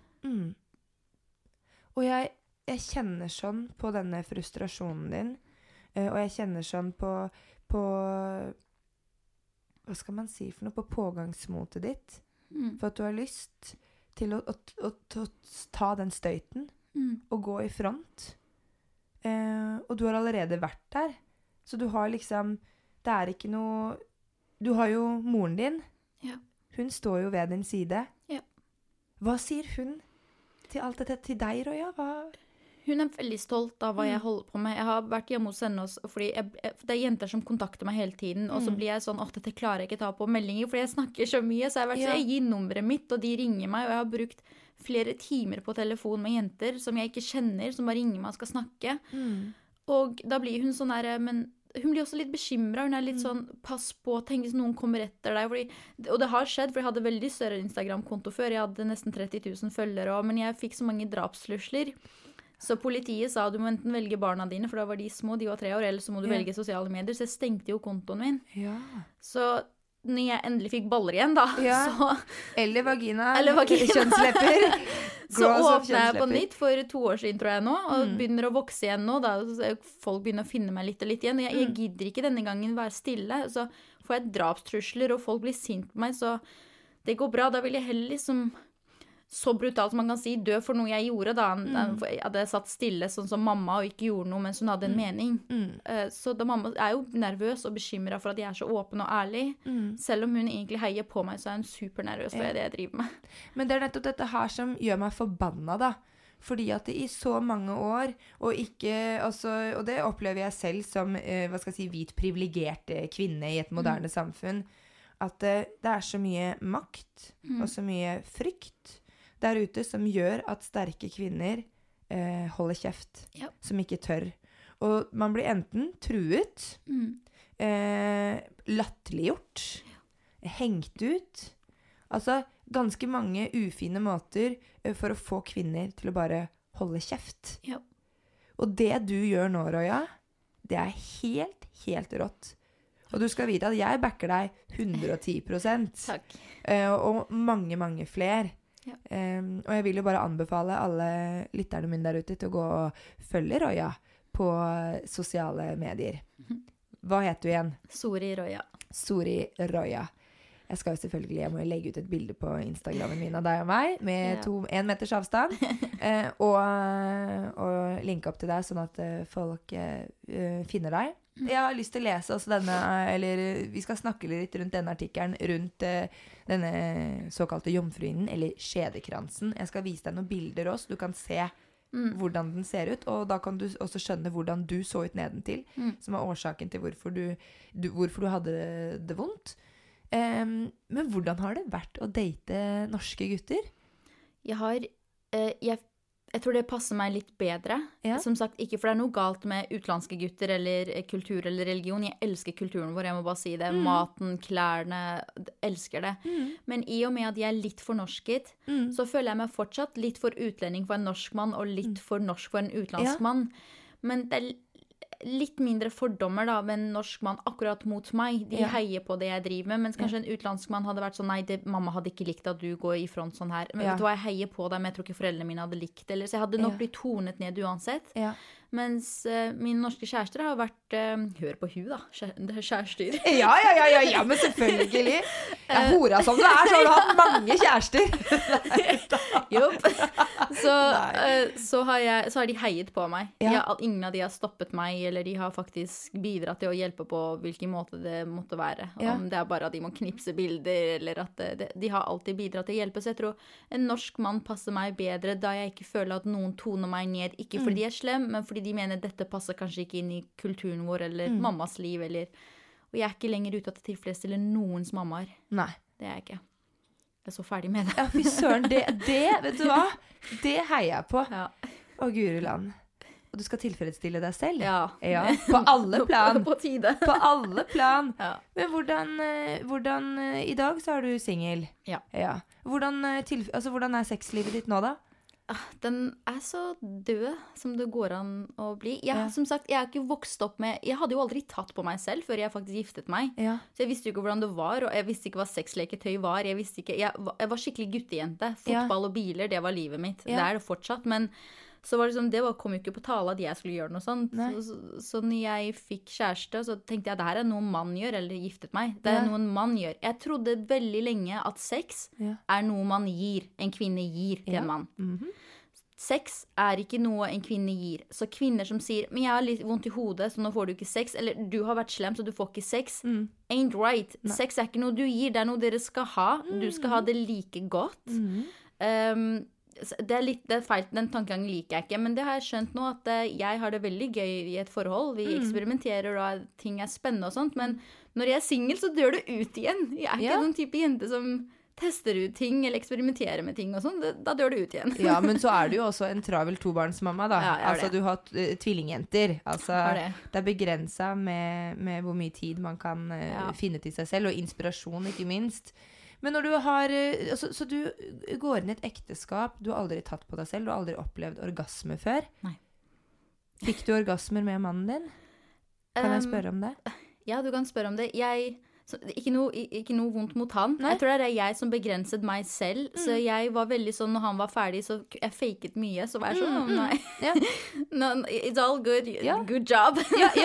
Og jeg kjenner sånn på denne frustrasjonen din, og jeg kjenner sånn på hva skal man si for noe, på pågangsmotet ditt, for at du har lyst til å ta den støyten og gå i front. Og du har allerede vært der, så du har liksom, det ikke noe, du har jo moren din, hun står jo ved din side. Hva sier hun til alt dette til deg, Roya? Hun veldig stolt av hva jeg holder på med. Jeg har vært hjemme hos henne, fordi det jenter som kontakter meg hele tiden, og så blir jeg sånn, dette klarer jeg ikke ta på meldinger, fordi jeg snakker så mye, så jeg gir nummeret mitt, og de ringer meg, og jeg har brukt flere timer på telefon med jenter som jeg ikke kjenner, som bare ringer meg og skal snakke. Og da blir hun sånn der, men hun blir også litt bekymret, hun litt sånn, pass på, tenk hvis noen kommer etter deg, og det har skjedd, for jeg hadde veldig større Instagram-konto før, jeg hadde nesten 30 000 følgere, men jeg fikk så mange drapslusler, så politiet sa, du må enten velge barna dine, for da var de små, de var 3 år, eller så må du velge sosiale medier, så jeg stengte jo kontoen min. Så når jeg endelig fikk baller igjen da, så... Eller vagina. Kjønnslepper. Så åpnet jeg på nytt for 2 år siden, tror jeg nå, og begynner å vokse igjen nå, da folk begynner å finne meg litt og litt igjen. Jeg gidder ikke denne gangen være stille, så får jeg drapstrusler, og folk blir sint på meg, så det går bra. Da vil jeg heller liksom, så brutalt som man kan si, dø for noe jeg gjorde da. Jeg hadde satt stille sånn som mamma og ikke gjorde noe mens hun hadde en mening. Så da mamma er jo nervøs og bekymret for at jeg er så åpen og ærlig. Selv om hun egentlig heier på meg, så er hun supernervøs for det jeg driver med. Men det er nettopp dette her som gjør meg forbanna da. Fordi at i så mange år, og det opplever jeg selv som, hvit privilegerte kvinne i et moderne samfunn, at det er så mye makt og så mye frykt der ute som gjør at sterke kvinner holder kjeft, som ikke tør. Og man blir enten truet, latterliggjort, hengt ut. Altså ganske mange ufine måter for å få kvinner til å bare holde kjeft. Ja. Og det du gjør nå, Roya, det er helt, helt rått. Og du skal vite at jeg backer deg 110%. Takk. Og mange, mange flere. Ja. Og jeg vil jo bare anbefale alle lytterne mine der ute til å gå og følge Roya på sosiale medier. Hva heter du igjen? Sori Roya. Sori Roya. Jeg må legge ut et bilde på Instagrammen min av deg og meg, med 1 meters avstand, og linke opp til deg, sånn at folk finner deg. Jeg har lyst til å lese også denne, eller vi skal snakke litt rundt denne artikkelen, rundt denne såkalte jomfruhinnen, eller skjedekransen. Jeg skal vise deg noen bilder også, du kan se hvordan den ser ut, og da kan du også skjønne hvordan du så ut nedentil, som er årsaken til hvorfor du hadde det vondt. Men hvordan har det vært å date norske gutter? Jeg tror det passer meg litt bedre. Ja. Som sagt, ikke for det er noe galt med utenlandske gutter eller kultur eller religion. Jeg elsker kulturen vår, jeg må bare si det. Maten, klærne, elsker det. Men i og med at jeg er litt fornorsket, så føler jeg meg fortsatt litt for utlending for en norsk mann, og litt for norsk for en utenlandsk mann. Men det er litt mindre fordommer da, med en norsk mann akkurat mot meg. De heier på det jeg driver med, mens kanskje en utenlandsk mann hadde vært sånn, nei, mamma hadde ikke likt at du går i front sånn her. Men vet du hva, jeg heier på deg, men jeg tror ikke foreldrene mine hadde likt det. Så jeg hadde nok blitt tonet ned uansett. Mens mine norske kjærester har vært, hør på hun da, kjærester. Ja, men selvfølgelig. Hora som du er, så har du hatt mange kjærester. Jopp. Så har de heiet på meg. Ingen av de har stoppet meg, eller de har faktisk bidratt til å hjelpe på hvilken måte det måtte være. Om det er bare at de må knipse bilder, eller at de har alltid bidratt til å hjelpe. Så jeg tror en norsk mann passer meg bedre, da jeg ikke føler at noen toner meg ned. Ikke fordi de er slem, men fordi de mener dette passer kanskje ikke inn i kulturen vår, eller mammas liv, og jeg er ikke lenger ute til å tilfredsstille noens mammaer. Nei. Det er jeg ikke. Jeg er så ferdig med det. Ja, fy søren, det, vet du hva? Det heier jeg på. Ja. Å, Guruland. Og du skal tilfredsstille deg selv? Ja. På alle plan. På tide. På alle plan. Ja. Men hvordan i dag så er du single? Ja. Hvordan er sexlivet ditt nå da? Den er så død som det går an å bli. Som sagt, jeg har ikke vokst opp med... Jeg hadde jo aldri tatt på meg selv før jeg faktisk giftet meg. Ja. Så jeg visste jo ikke hvordan det var, og jeg visste ikke hva sexleketøy var. Jeg var skikkelig guttejente. Fotball og biler, det var livet mitt. Det er det fortsatt, men... Så var det sånn, det kom jo ikke på tale at jeg skulle gjøre noe sånt. Så når jeg fikk kjæreste, så tenkte jeg, det her er noe mann gjør, eller giftet meg. Det er noe en mann gjør. Jeg trodde veldig lenge at sex er noe man gir, en kvinne gir til en mann. Sex er ikke noe en kvinne gir. Så kvinner som sier, men jeg har litt vondt i hodet, så nå får du ikke sex, eller du har vært slem, så du får ikke sex. Ain't right. Sex er ikke noe du gir, det er noe dere skal ha. Du skal ha det like godt. Det er feil, den tankegangen liker jeg ikke, men det har jeg skjønt nå, at jeg har det veldig gøy i et forhold. Vi eksperimenterer, og ting er spennende og sånt, men når jeg er single, så dør det ut igjen. Jeg er ikke sånn type jente som tester ut ting, eller eksperimenterer med ting og sånn, da dør det ut igjen. Ja, men så er du jo også en travel tobarnsmamma da. Altså, du har tvillingjenter. Altså, det er begrenset med hvor mye tid man kan finne til seg selv, og inspirasjon, ikke minst. Men når du har, så du går inn i et ekteskap, du har aldri tatt på deg selv, du har aldri opplevd orgasme før. Nei. Fikk du orgasmer med mannen din? Kan jeg spørre om det? Ja, du kan spørre om det. Så ikke noe vondt mot han. Nei. Jeg tror det jeg som begrenset meg selv. Så jeg var veldig sånn, når han var ferdig, så jeg faket mye. Så var jeg sånn, nei. No, it's all good. Good job.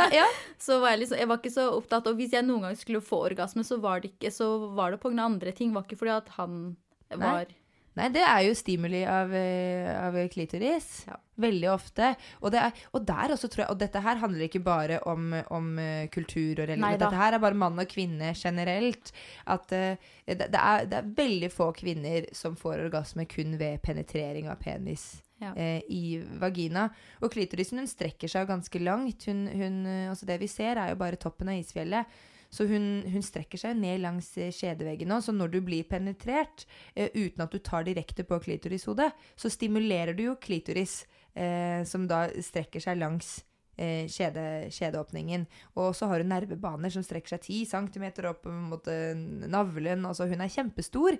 Så var jeg var ikke så opptatt. Og hvis jeg noen gang skulle få orgasme, så var det på grunn av andre ting. Det var ikke fordi at han var... Nei, det jo stimuli av klitoris. Ja. Veldig ofte. Og der også tror jeg, og dette her handler ikke bare om kultur og religion. Dette her bare mann og kvinne generelt. At det er veldig få kvinner som får orgasme kun ved penetrering av penis i vagina. Og klitorisen, hun strekker seg ganske langt. Altså det vi ser jo bare toppen av isfjellet. Så hun strekker seg ned langs skjedeveggen nå, så når du blir penetrert, uten at du tar direkte på klitorishodet, så stimulerer du jo klitoris, som da strekker seg langs skjedeåpningen. Og så har hun nervebaner som strekker seg 10 centimeter opp mot navlen, altså hun kjempestor.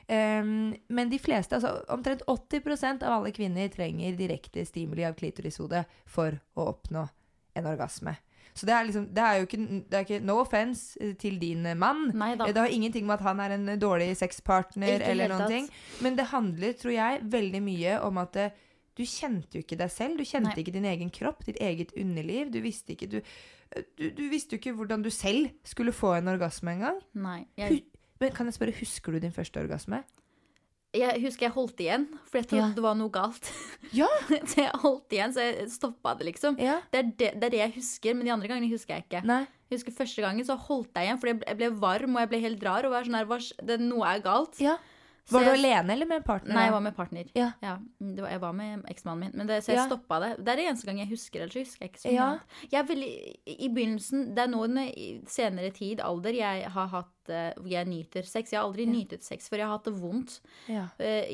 Men de fleste, altså omtrent 80% av alle kvinner trenger direkte stimuli av klitorishodet for å oppnå en orgasme. Så det liksom, det jo ikke no offense til din mann. Neida. Det har ingenting med at han en dårlig sexpartner eller noen ting. Men det handler, tror jeg, veldig mye om at du kjente jo ikke deg selv. Du kjente ikke din egen kropp, ditt eget underliv. Du visste ikke, du visste jo ikke hvordan du selv skulle få en orgasme en gang. Nei. Men kan jeg spørre, husker du din første orgasme? Jeg husker jeg holdt igjen, for jeg trodde det var noe galt. Ja. Så jeg holdt igjen, så jeg stoppet det liksom. Ja. Det det jeg husker, men de andre gangene husker jeg ikke. Nei. Jeg husker første gangen så holdt jeg igjen, for jeg ble varm, og jeg ble helt rar, og var sånn her, noe galt. Ja. Var du alene eller med en partner? Nei, jeg var med partner. Ja. Jeg var med eksmannen min, men så jeg stoppet det. Det det eneste gang jeg husker, ellers husker jeg ikke så mye. Jeg veldig, i begynnelsen, det nå i senere tid, alder, jeg har hatt, jeg nyter sex. Jeg har aldri nytet sex, for jeg har hatt det vondt. Ja.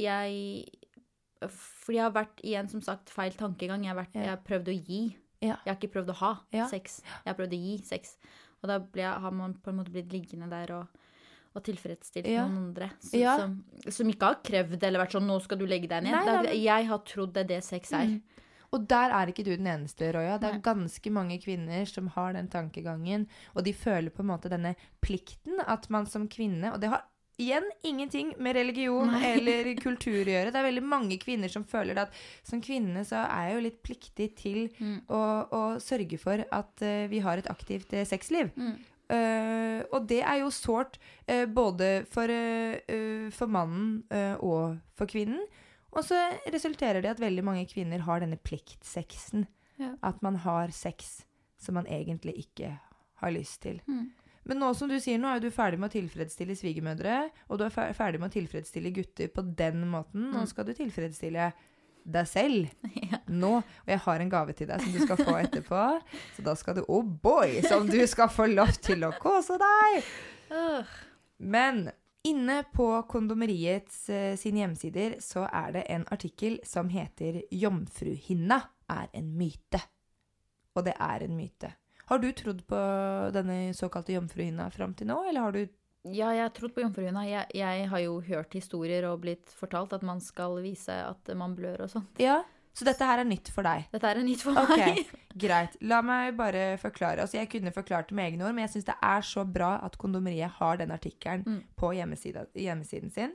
Fordi jeg har vært igjen, som sagt, feil tankegang. Jeg har prøvd å gi. Jeg har ikke prøvd å ha sex. Jeg har prøvd å gi sex. Og da har man på en måte blitt liggende der og tilfredsstilt noen andre som ikke har krevd eller vært sånn, nå skal du legge deg ned. Jeg har trodd det sex Og der ikke du den eneste, Roya. Det ganske mange kvinner som har den tankegangen, og de føler på en måte denne plikten at man som kvinne, og det har igjen ingenting med religion eller kultur å gjøre. Det veldig mange kvinner som føler at som kvinne så jeg jo litt pliktig til å sørge for at vi har et aktivt sexliv. Og det jo sårt både for mannen og for kvinnen. Og så resulterer det at veldig mange kvinner har denne pliktsexen. At man har sex som man egentlig ikke har lyst til. Men nå som du sier, nå du ferdig med å tilfredsstille svigermødre, og du ferdig med å tilfredsstille gutter på den måten. Nå skal du tilfredsstille deg selv nå, og jeg har en gave til deg som du skal få etterpå, så da skal du, oh boy, som du skal få lov til å kose deg. Men inne på Kondomeriets sine hjemmesider så det en artikkel som heter Jomfruhinna en myte, og det en myte. Har du trodd på denne såkalte jomfruhinna frem til nå, eller har du... Ja, jeg har trodd på jomfruhinna. Jeg har jo hørt historier og blitt fortalt at man skal vise at man blør og sånt. Ja, så dette her nytt for deg? Dette nytt for meg. Ok, greit. La meg bare forklare. Altså, jeg kunne forklart det med egne ord, men jeg synes det så bra at Kondomeriet har den artikkelen på hjemmesiden sin.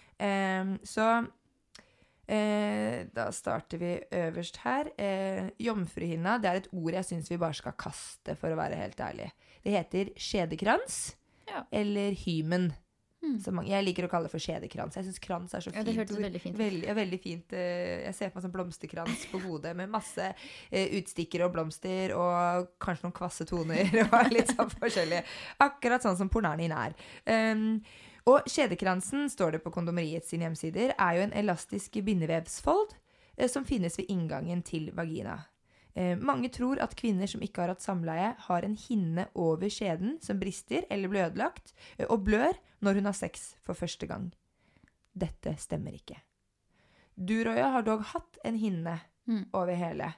Da starter vi øverst her. Jomfruhinna, det et ord jeg synes vi bare skal kaste, for å være helt ærlig. Det heter skjedekrans. Eller hymen. Jeg liker å kalle det for skjedekrans. Jeg synes krans så fint. Det hørtes veldig fint. Veldig fint. Jeg ser på meg sånn blomsterkrans på hodet med masse utstikker og blomster og kanskje noen kvasse toner og litt sånn forskjellig. Akkurat sånn som pornarnin Og skjedekransen, står det på Kondomeriets sine hjemmesider, jo en elastisk bindevevsfold som finnes ved inngangen til vagina. Mange tror at kvinner som ikke har hatt samleie har en hinne over skjeden som brister eller blir ødelagt og blør når hun har sex for første gang. Dette stemmer ikke. Du, Roya, har dog hatt en hinne over hele.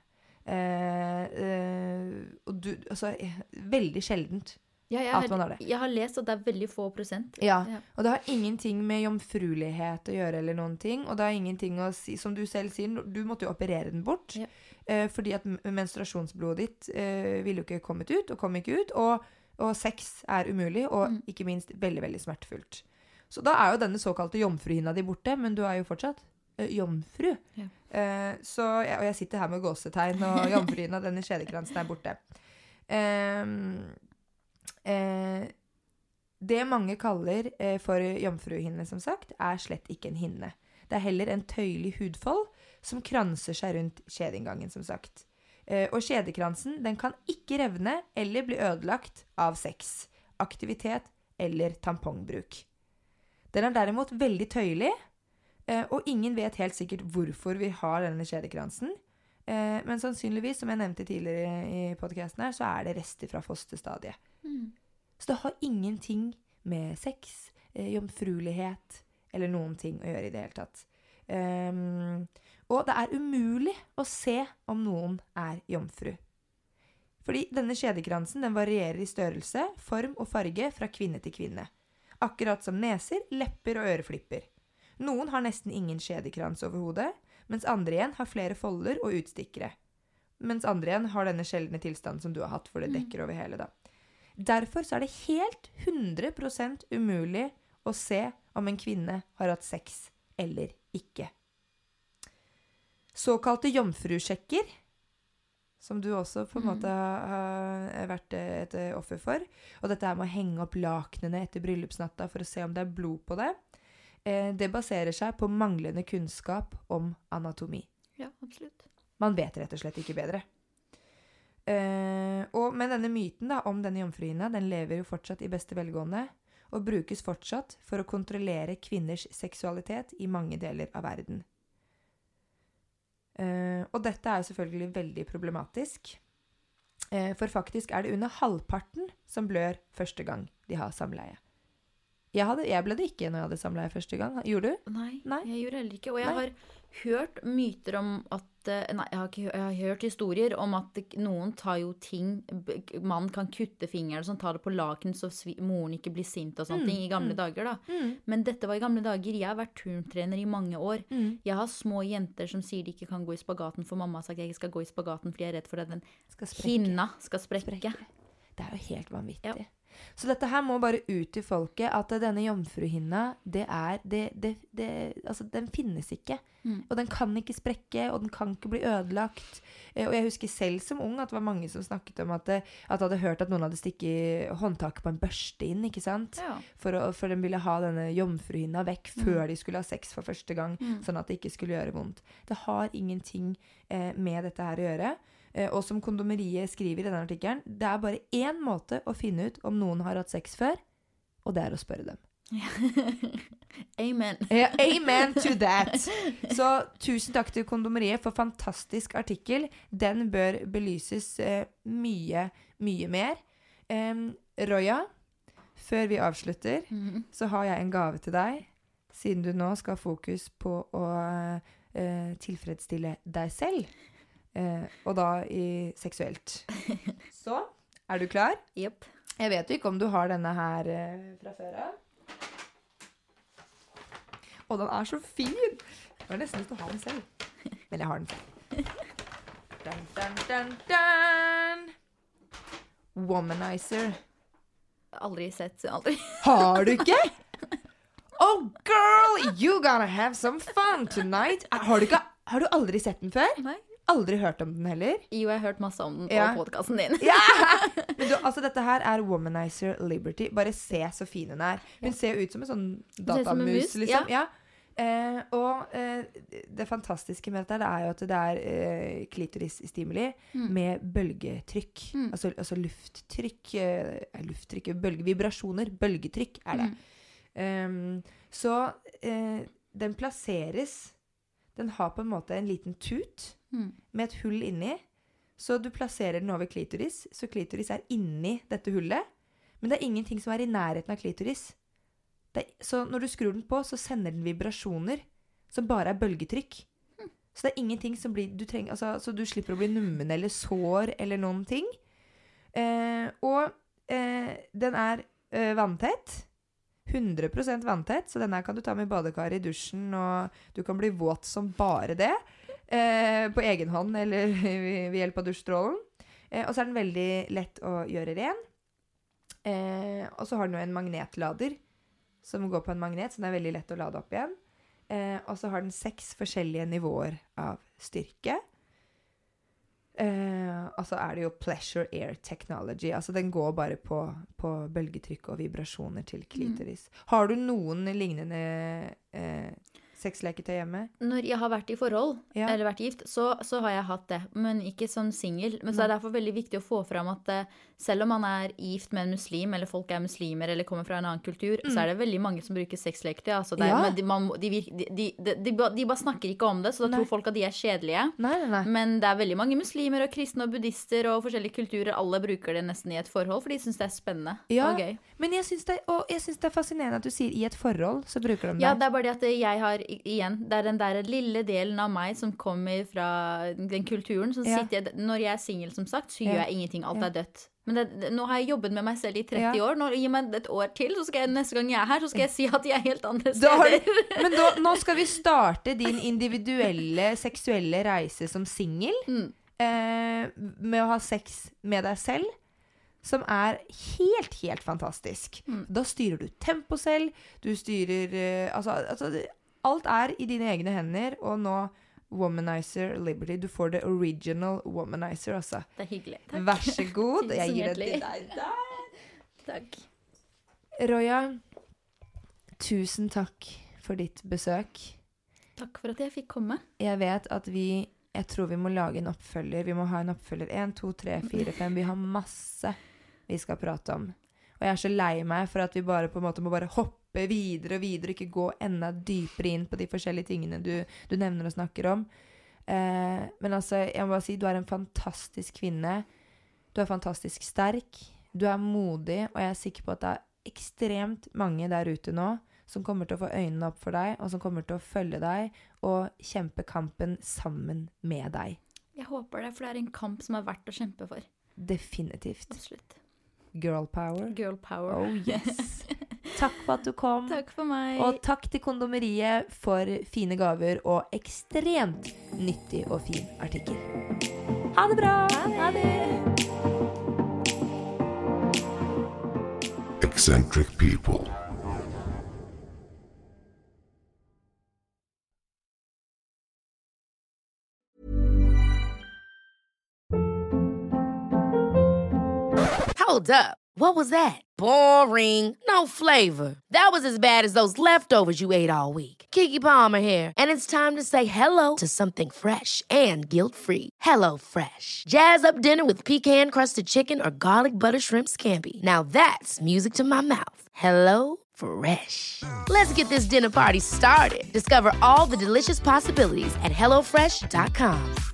Og du, altså, veldig sjeldent at man har det. Jeg har lest at det veldig få prosent. Ja, og det har ingenting med jomfruelighet å gjøre eller noen ting, og det har ingenting å si, som du selv sier, du måtte jo operere den bort, fordi at menstruasjonsblodet ditt ville jo ikke kommet ut, og kom ikke ut, og og sex umulig, og ikke minst veldig, veldig smertefullt. Så da jo denne såkalte jomfruhinna di borte, men du jo fortsatt jomfru. Ja. Og jeg sitter her med gåsetegn, og jomfruhinna, denne skjedekransen borte. Det mange kaller for jomfruhinne, som sagt, slett ikke en hinne. Det heller en tøylig hudfold som kranser seg rundt skjedeinngangen, som sagt. Og skjedekransen, den kan ikke revne eller bli ødelagt av sex, aktivitet eller tampongbruk. Den derimot veldig tøylig, og ingen vet helt sikkert hvorfor vi har denne skjedekransen. Men sannsynligvis, som jeg nevnte tidligere i podcasten her, så det rester fra fosterstadiet. Så det har ingenting med sex, jomfruelighet eller noen ting å gjøre i det hele tatt. Og det umulig å se om noen jomfru. Fordi denne skjedekransen, den varierer i størrelse, form og farge fra kvinne til kvinne. Akkurat som neser, lepper og øreflipper. Noen har nesten ingen skjedekrans over hodet, mens andre igjen har flere folder og utstikkere. Mens andre igjen har denne sjeldne tilstanden som du har hatt, for det dekker over hele da. Derfor så det helt 100% umulig å se om en kvinne har hatt sex eller ikke. Såkalte jomfrusjekker, som du også på en måte har vært et offer for, og dette med å henge opp lakenene etter bryllupsnatta for å se om det blod på det, det baserer seg på manglende kunnskap om anatomi. Ja, absolutt. Man vet rett og slett ikke bedre. Men denne myten da, om denne jomfruhinna, den lever jo fortsatt i beste velgående, og brukes fortsatt for å kontrollere kvinners seksualitet i mange deler av verden. Og dette jo selvfølgelig veldig problematisk, for faktisk det under halvparten som blør første gang de har samleie. Jeg blødde ikke når jeg hadde samleie første gang. Gjorde du? Nei, jeg gjorde heller ikke. Og jeg har hørt myter om at jeg har hørt historier om at noen tar jo ting, man kan kutte fingeren og sånn, ta det på laken så moren ikke blir sint og sånne ting i gamle dager da. Men dette var i gamle dager. Jeg har vært turntrener i mange år. Jeg har små jenter som sier de ikke kan gå i spagaten, for mamma har sagt at jeg ikke skal gå i spagaten fordi jeg redd for at den hinna skal sprekke. Det jo helt vanvittig. Ja. Så dette her må bare ut til folket, at denne jomfruhinna, altså den finnes ikke. Og den kan ikke sprekke, og den kan ikke bli ødelagt. Og jeg husker selv som ung at det var mange som snakket om at hadde hørt at noen hadde stikket håndtaket på en børste inn, ikke sant? Ja. For de ville ha denne jomfruhinna vekk før de skulle ha sex for første gang, sånn at det ikke skulle gjøre vondt. Det har ingenting med dette her å gjøre. Og som kondomeriet skriver i denne artikkelen, det bare én måte å finne ut om noen har hatt sex før, og det å spørre dem. Amen. Amen to that. Så tusen takk til kondomeriet for fantastisk artikkel. Den bør belyses mye, mye mer. Roya, før vi avslutter, så har jeg en gave til deg, siden du nå skal ha fokus på å tilfredsstille deg selv. Og da seksuelt. Så, du klar? Yep. Jeg vet jo ikke om du har denne her fra før av. Og den så fin! Jeg har nesten lyst til å ha den selv. Men jeg har den selv. Dun, dun, dun, dun. Womanizer. Aldri sett, aldri. Har du ikke? Oh girl, you gonna have some fun tonight. Har du aldri sett den før? Nei. Aldri hørt om den heller? Jo, jeg har hørt masse om den på podcasten din. Ja! Men du, altså dette her Womanizer Liberty. Bare se så fin hun Hun ser jo ut som en sånn datamus, liksom. Ja. Og det fantastiske med dette jo at det klitorisstimuli med bølgetrykk. Altså lufttrykk. Lufttrykk, vibrasjoner. Bølgetrykk det. Så den plasseres. Den har på en måte en liten tut med et hull inni. Så du plasserer den over klitoris, så klitoris inni dette hullet. Men det ingenting som i nærheten av klitoris. Så når du skrur den på, så sender den vibrasjoner som bare bølgetrykk. Så det ingenting som blir, så du slipper å bli nummen eller sår eller noen ting. Og den vanntett. 100% vanntett, så denne kan du ta med i badekar i dusjen, og du kan bli våt som bare det, på egen hånd, eller ved hjelp av dusjstrålen. Og så den veldig lett å gjøre ren. Og så har den jo en magnetlader som går på en magnet, så den er veldig lett å lade opp igjen. Og så har den 6 forskjellige nivåer av styrke. Og så er det jo Pleasure Air Technology. Altså den går bare på bølgetrykk og vibrasjoner til klitoris. Har du noen lignende sexleketøy hjemme? Når jeg har vært i forhold, eller vært gift, så har jeg hatt det, men ikke som single. Men så er det derfor veldig viktig å få fram at selv om man er gift med en muslim, eller folk er muslimer, eller kommer fra en annen kultur, så er det veldig mange som bruker sexleketøy. Altså de bare snakker ikke om det, så da tror folk at de er kjedelige. Nei. Men det er veldig mange muslimer og kristne og buddhister og forskjellige kulturer. Alle bruker det nesten i et forhold, for de synes det er spennende og gøy. Men jeg synes det er fascinerende at du sier i et forhold, så bruker de det. Ja, det er bare det at jeg har igjen, det er den der lille delen av meg som kommer fra den kulturen, så sitter jeg, når jeg er single som sagt, så gjør jeg ingenting, alt er dødt. Men nå har jeg jobbet med meg selv i 30 år, nå gir meg et år til, så skal jeg, neste gang jeg er her, så skal jeg si at jeg er helt andre steder. Men nå skal vi starte din individuelle seksuelle reise som single, med å ha sex med deg selv, som er helt, helt fantastisk. Da styrer du tempo selv, du styrer, alt er i dine egne hender, og nå Womanizer Liberty. Du får det original Womanizer også. Det er hyggelig. Takk. Vær så god. Jeg gir det til deg der. Takk. Roya, tusen takk for ditt besøk. Takk for at jeg fikk komme. Jeg vet at jeg tror vi må lage en oppfølger. Vi må ha en oppfølger 1, 2, 3, 4, 5. Vi har masse vi skal prate om. Og jeg er så lei meg for at vi bare på en måte må bare hoppe videre og videre, ikke gå enda dypere inn på de forskjellige tingene du nevner og snakker om. Men altså, jeg må bare si, du er en fantastisk kvinne. Du er fantastisk sterk. Du er modig, og jeg er sikker på at det er ekstremt mange der ute nå som kommer til å få øynene opp for deg, og som kommer til å følge deg og kjempe kampen sammen med deg. Jeg håper det, for det er en kamp som er verdt å kjempe for. Definitivt. Absolutt. Girl power. Girl power. Oh yes. Takk for at du kom. Takk for meg. Og takk til Kondomeriet for fine gaver og ekstremt nyttig og fin artikkel. Ha det bra! Ha det! Eccentric people. Hold up. What was that? Boring. No flavor. That was as bad as those leftovers you ate all week. Keke Palmer here, and it's time to say hello to something fresh and guilt-free. HelloFresh. Jazz up dinner with pecan-crusted chicken or garlic butter shrimp scampi. Now that's music to my mouth. HelloFresh. Let's get this dinner party started. Discover all the delicious possibilities at HelloFresh.com.